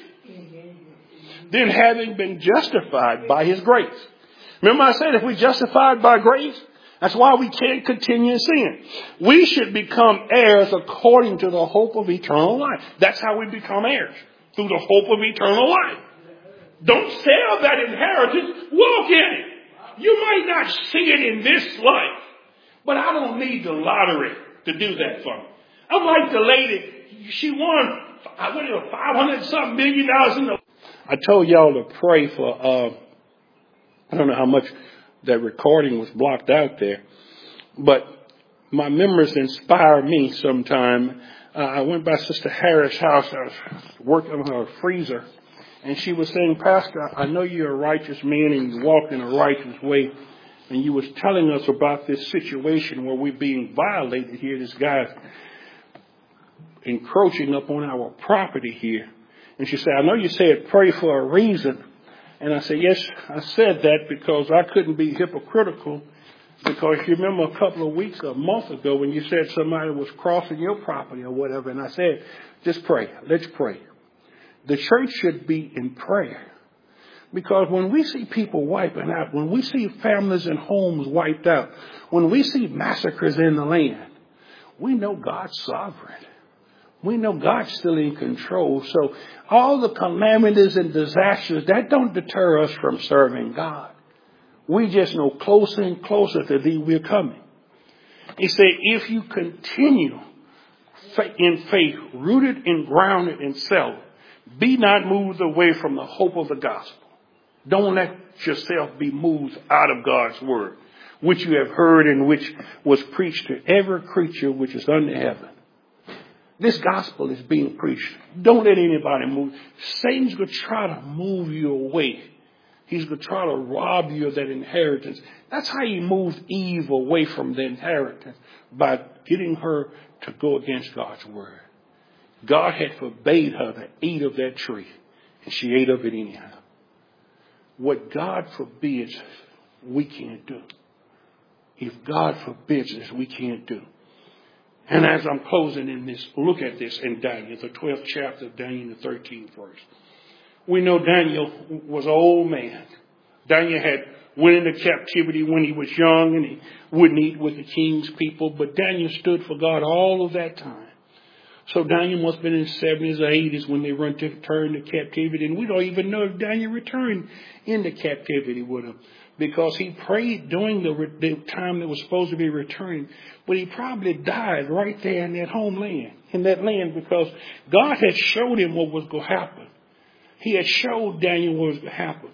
Then having been justified by his grace. Remember I said if we're justified by grace, that's why we can't continue in sin. We should become heirs according to the hope of eternal life. That's how we become heirs. Through the hope of eternal life. Don't sell that inheritance. Walk in it. You might not see it in this life. But I don't need the lottery to do that for me. I'm like the lady. She won, $500-something million in the... I told y'all to pray for, I don't know how much that recording was blocked out there, but my memories inspire me sometime. I went by Sister Harris' house. I was working on her freezer, and she was saying, Pastor, I know you're a righteous man and you walk in a righteous way, and you was telling us about this situation where we're being violated here. This guy's encroaching up on our property here. And she said, I know you said pray for a reason. And I said, yes, I said that because I couldn't be hypocritical. Because you remember a month ago when you said somebody was crossing your property or whatever. And I said, just pray. Let's pray. The church should be in prayer. Because when we see people wiping out, when we see families and homes wiped out, when we see massacres in the land, we know God's sovereign. We know God's still in control. So all the calamities and disasters, that don't deter us from serving God. We just know closer and closer to thee we're coming. He said, if you continue in faith, rooted and grounded in self, be not moved away from the hope of the gospel. Don't let yourself be moved out of God's word, which you have heard and which was preached to every creature which is under heaven. This gospel is being preached. Don't let anybody move. Satan's going to try to move you away. He's going to try to rob you of that inheritance. That's how he moved Eve away from the inheritance, by getting her to go against God's word. God had forbade her to eat of that tree, and she ate of it anyhow. What God forbids, we can't do. If God forbids us, we can't do. And as I'm closing in this, look at this in Daniel, the 12th chapter of Daniel, the 13th verse. We know Daniel was an old man. Daniel had went into captivity when he was young, and he wouldn't eat with the king's people. But Daniel stood for God all of that time. So Daniel must have been in his 70s or 80s when they returned to captivity. And we don't even know if Daniel returned into captivity with them, because he prayed during the time that was supposed to be returning. But he probably died right there in that homeland, in that land, because God had showed him what was going to happen. He had showed Daniel what was going to happen.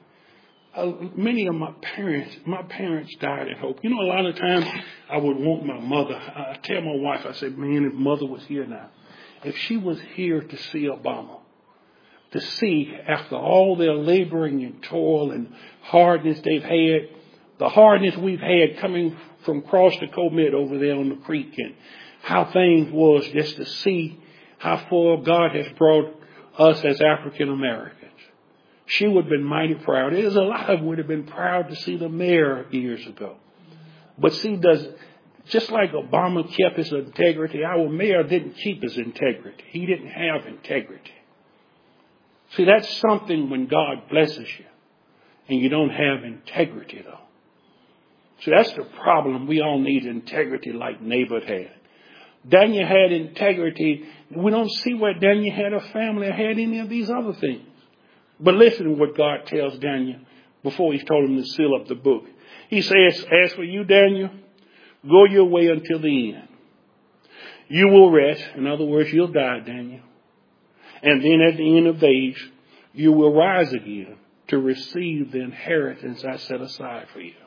Many of my parents died at hope. You know, a lot of times I would want my mother. I tell my wife, I said, man, if mother was here now, if she was here to see Obama, to see after all their laboring and toil and hardness they've had, the hardness we've had coming from across the Comet over there on the creek, and how things was just to see how far God has brought us as African Americans. She would have been mighty proud. There's a lot of them would have been proud to see the mayor years ago. But see, just like Obama kept his integrity, our mayor didn't keep his integrity. He didn't have integrity. See, that's something when God blesses you and you don't have integrity, though. So that's the problem. We all need integrity like Naboth had. Daniel had integrity. We don't see where Daniel had a family or had any of these other things. But listen to what God tells Daniel before he told him to seal up the book. He says, as for you, Daniel, go your way until the end. You will rest. In other words, you'll die, Daniel. And then at the end of days, you will rise again to receive the inheritance I set aside for you.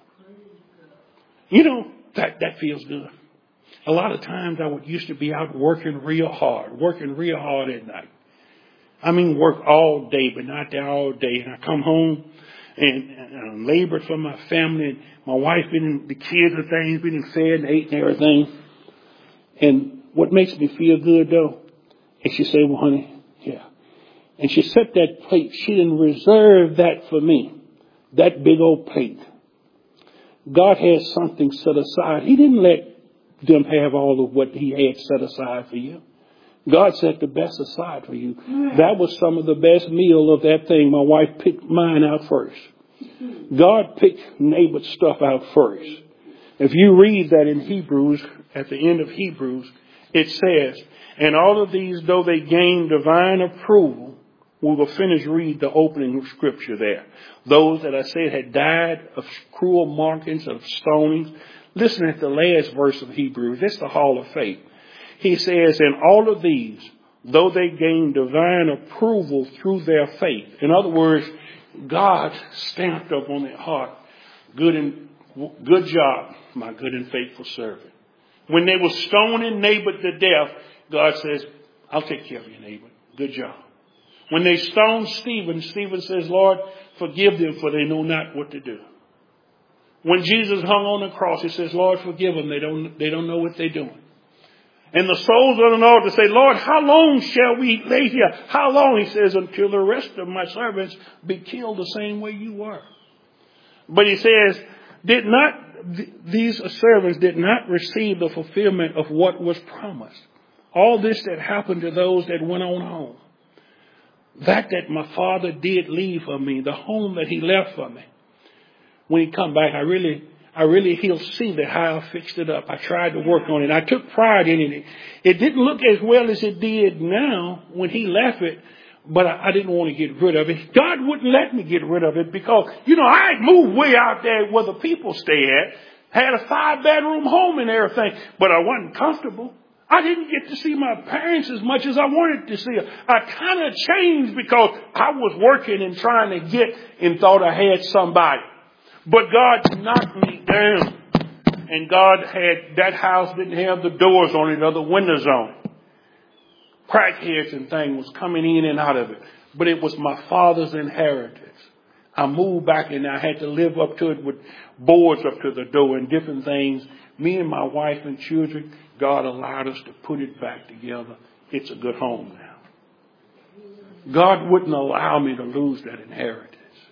You know, that feels good. A lot of times I used to be out working real hard at night. I mean, work all day, but not there all day. And I come home and I labored for my family. And my wife the kids and things been fed and ate and everything. And what makes me feel good though, and she said, well, honey, yeah. And she set that plate. She didn't reserve that for me. That big old plate. God had something set aside. He didn't let them have all of what he had set aside for you. God set the best aside for you. That was some of the best meal of that thing. My wife picked mine out first. God picked Naboth's stuff out first. If you read that in Hebrews, at the end of Hebrews, it says, and all of these, though they gained divine approval, we will finish read the opening scripture there. Those that I said had died of cruel markings, of stonings. Listen at the last verse of Hebrews. It's the hall of faith. He says, and all of these, though they gained divine approval through their faith. In other words, God stamped up on their heart, good job, my good and faithful servant. When they were stoning Naboth to death, God says, I'll take care of you, Naboth. Good job. When they stoned Stephen, Stephen says, Lord, forgive them, for they know not what to do. When Jesus hung on the cross, he says, Lord, forgive them. They don't know what they're doing. And the souls on the altar say, Lord, how long shall we lay here? How long? He says, until the rest of my servants be killed the same way you were. But he says, these servants did not receive the fulfillment of what was promised. All this that happened to those that went on home. That my father did leave for me, the home that he left for me. When he come back, he'll see that how I fixed it up. I tried to work on it. I took pride in it. It didn't look as well as it did now when he left it, but I didn't want to get rid of it. God wouldn't let me get rid of it because, I moved way out there where the people stay at, had a 5-bedroom home and everything, but I wasn't comfortable. I didn't get to see my parents as much as I wanted to see them. I kind of changed because I was working and trying to get and thought I had somebody. But God knocked me down. And that house didn't have the doors on it or the windows on it. Crackheads and things was coming in and out of it. But it was my father's inheritance. I moved back and I had to live up to it with boards up to the door and different things. Me and my wife and children, God allowed us to put it back together. It's a good home now. God wouldn't allow me to lose that inheritance.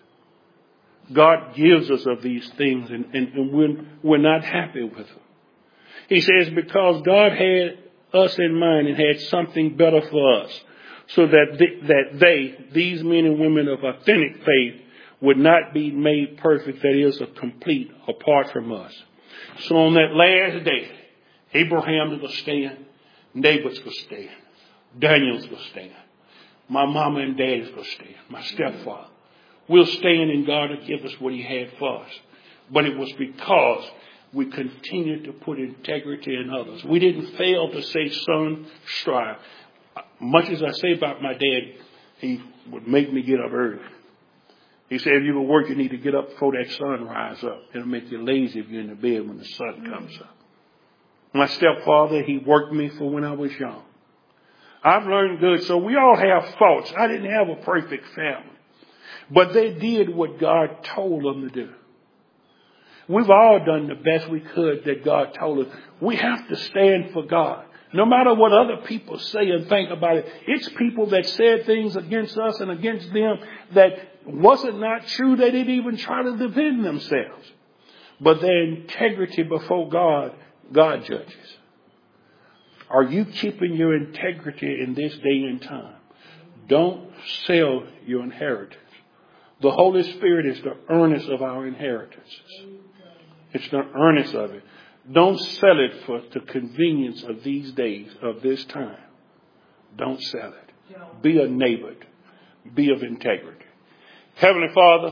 God gives us of these things and we're not happy with them. He says because God had us in mind and had something better for us so that these men and women of authentic faith would not be made perfect, that is, a complete apart from us. So on that last day, Abraham will stand, Naboth's will stand, Daniel's will stand, my mama and daddy's will stand, my stepfather. We'll stand and God will give us what he had for us. But it was because we continued to put integrity in others. We didn't fail to say, son, strive. Much as I say about my dad, he would make me get up early. He said, if you go work, you need to get up before that sun rises up. It'll make you lazy if you're in the bed when the sun comes up. My stepfather, he worked me for when I was young. I've learned good. So we all have faults. I didn't have a perfect family. But they did what God told them to do. We've all done the best we could that God told us. We have to stand for God. No matter what other people say and think about it. It's people that said things against us and against them that wasn't not true. They didn't even try to defend themselves. But their integrity before God, God judges. Are you keeping your integrity in this day and time? Don't sell your inheritance. The Holy Spirit is the earnest of our inheritances. It's the earnest of it. Don't sell it for the convenience of these days, of this time. Don't sell it. Be a Naboth. Be of integrity. Heavenly Father,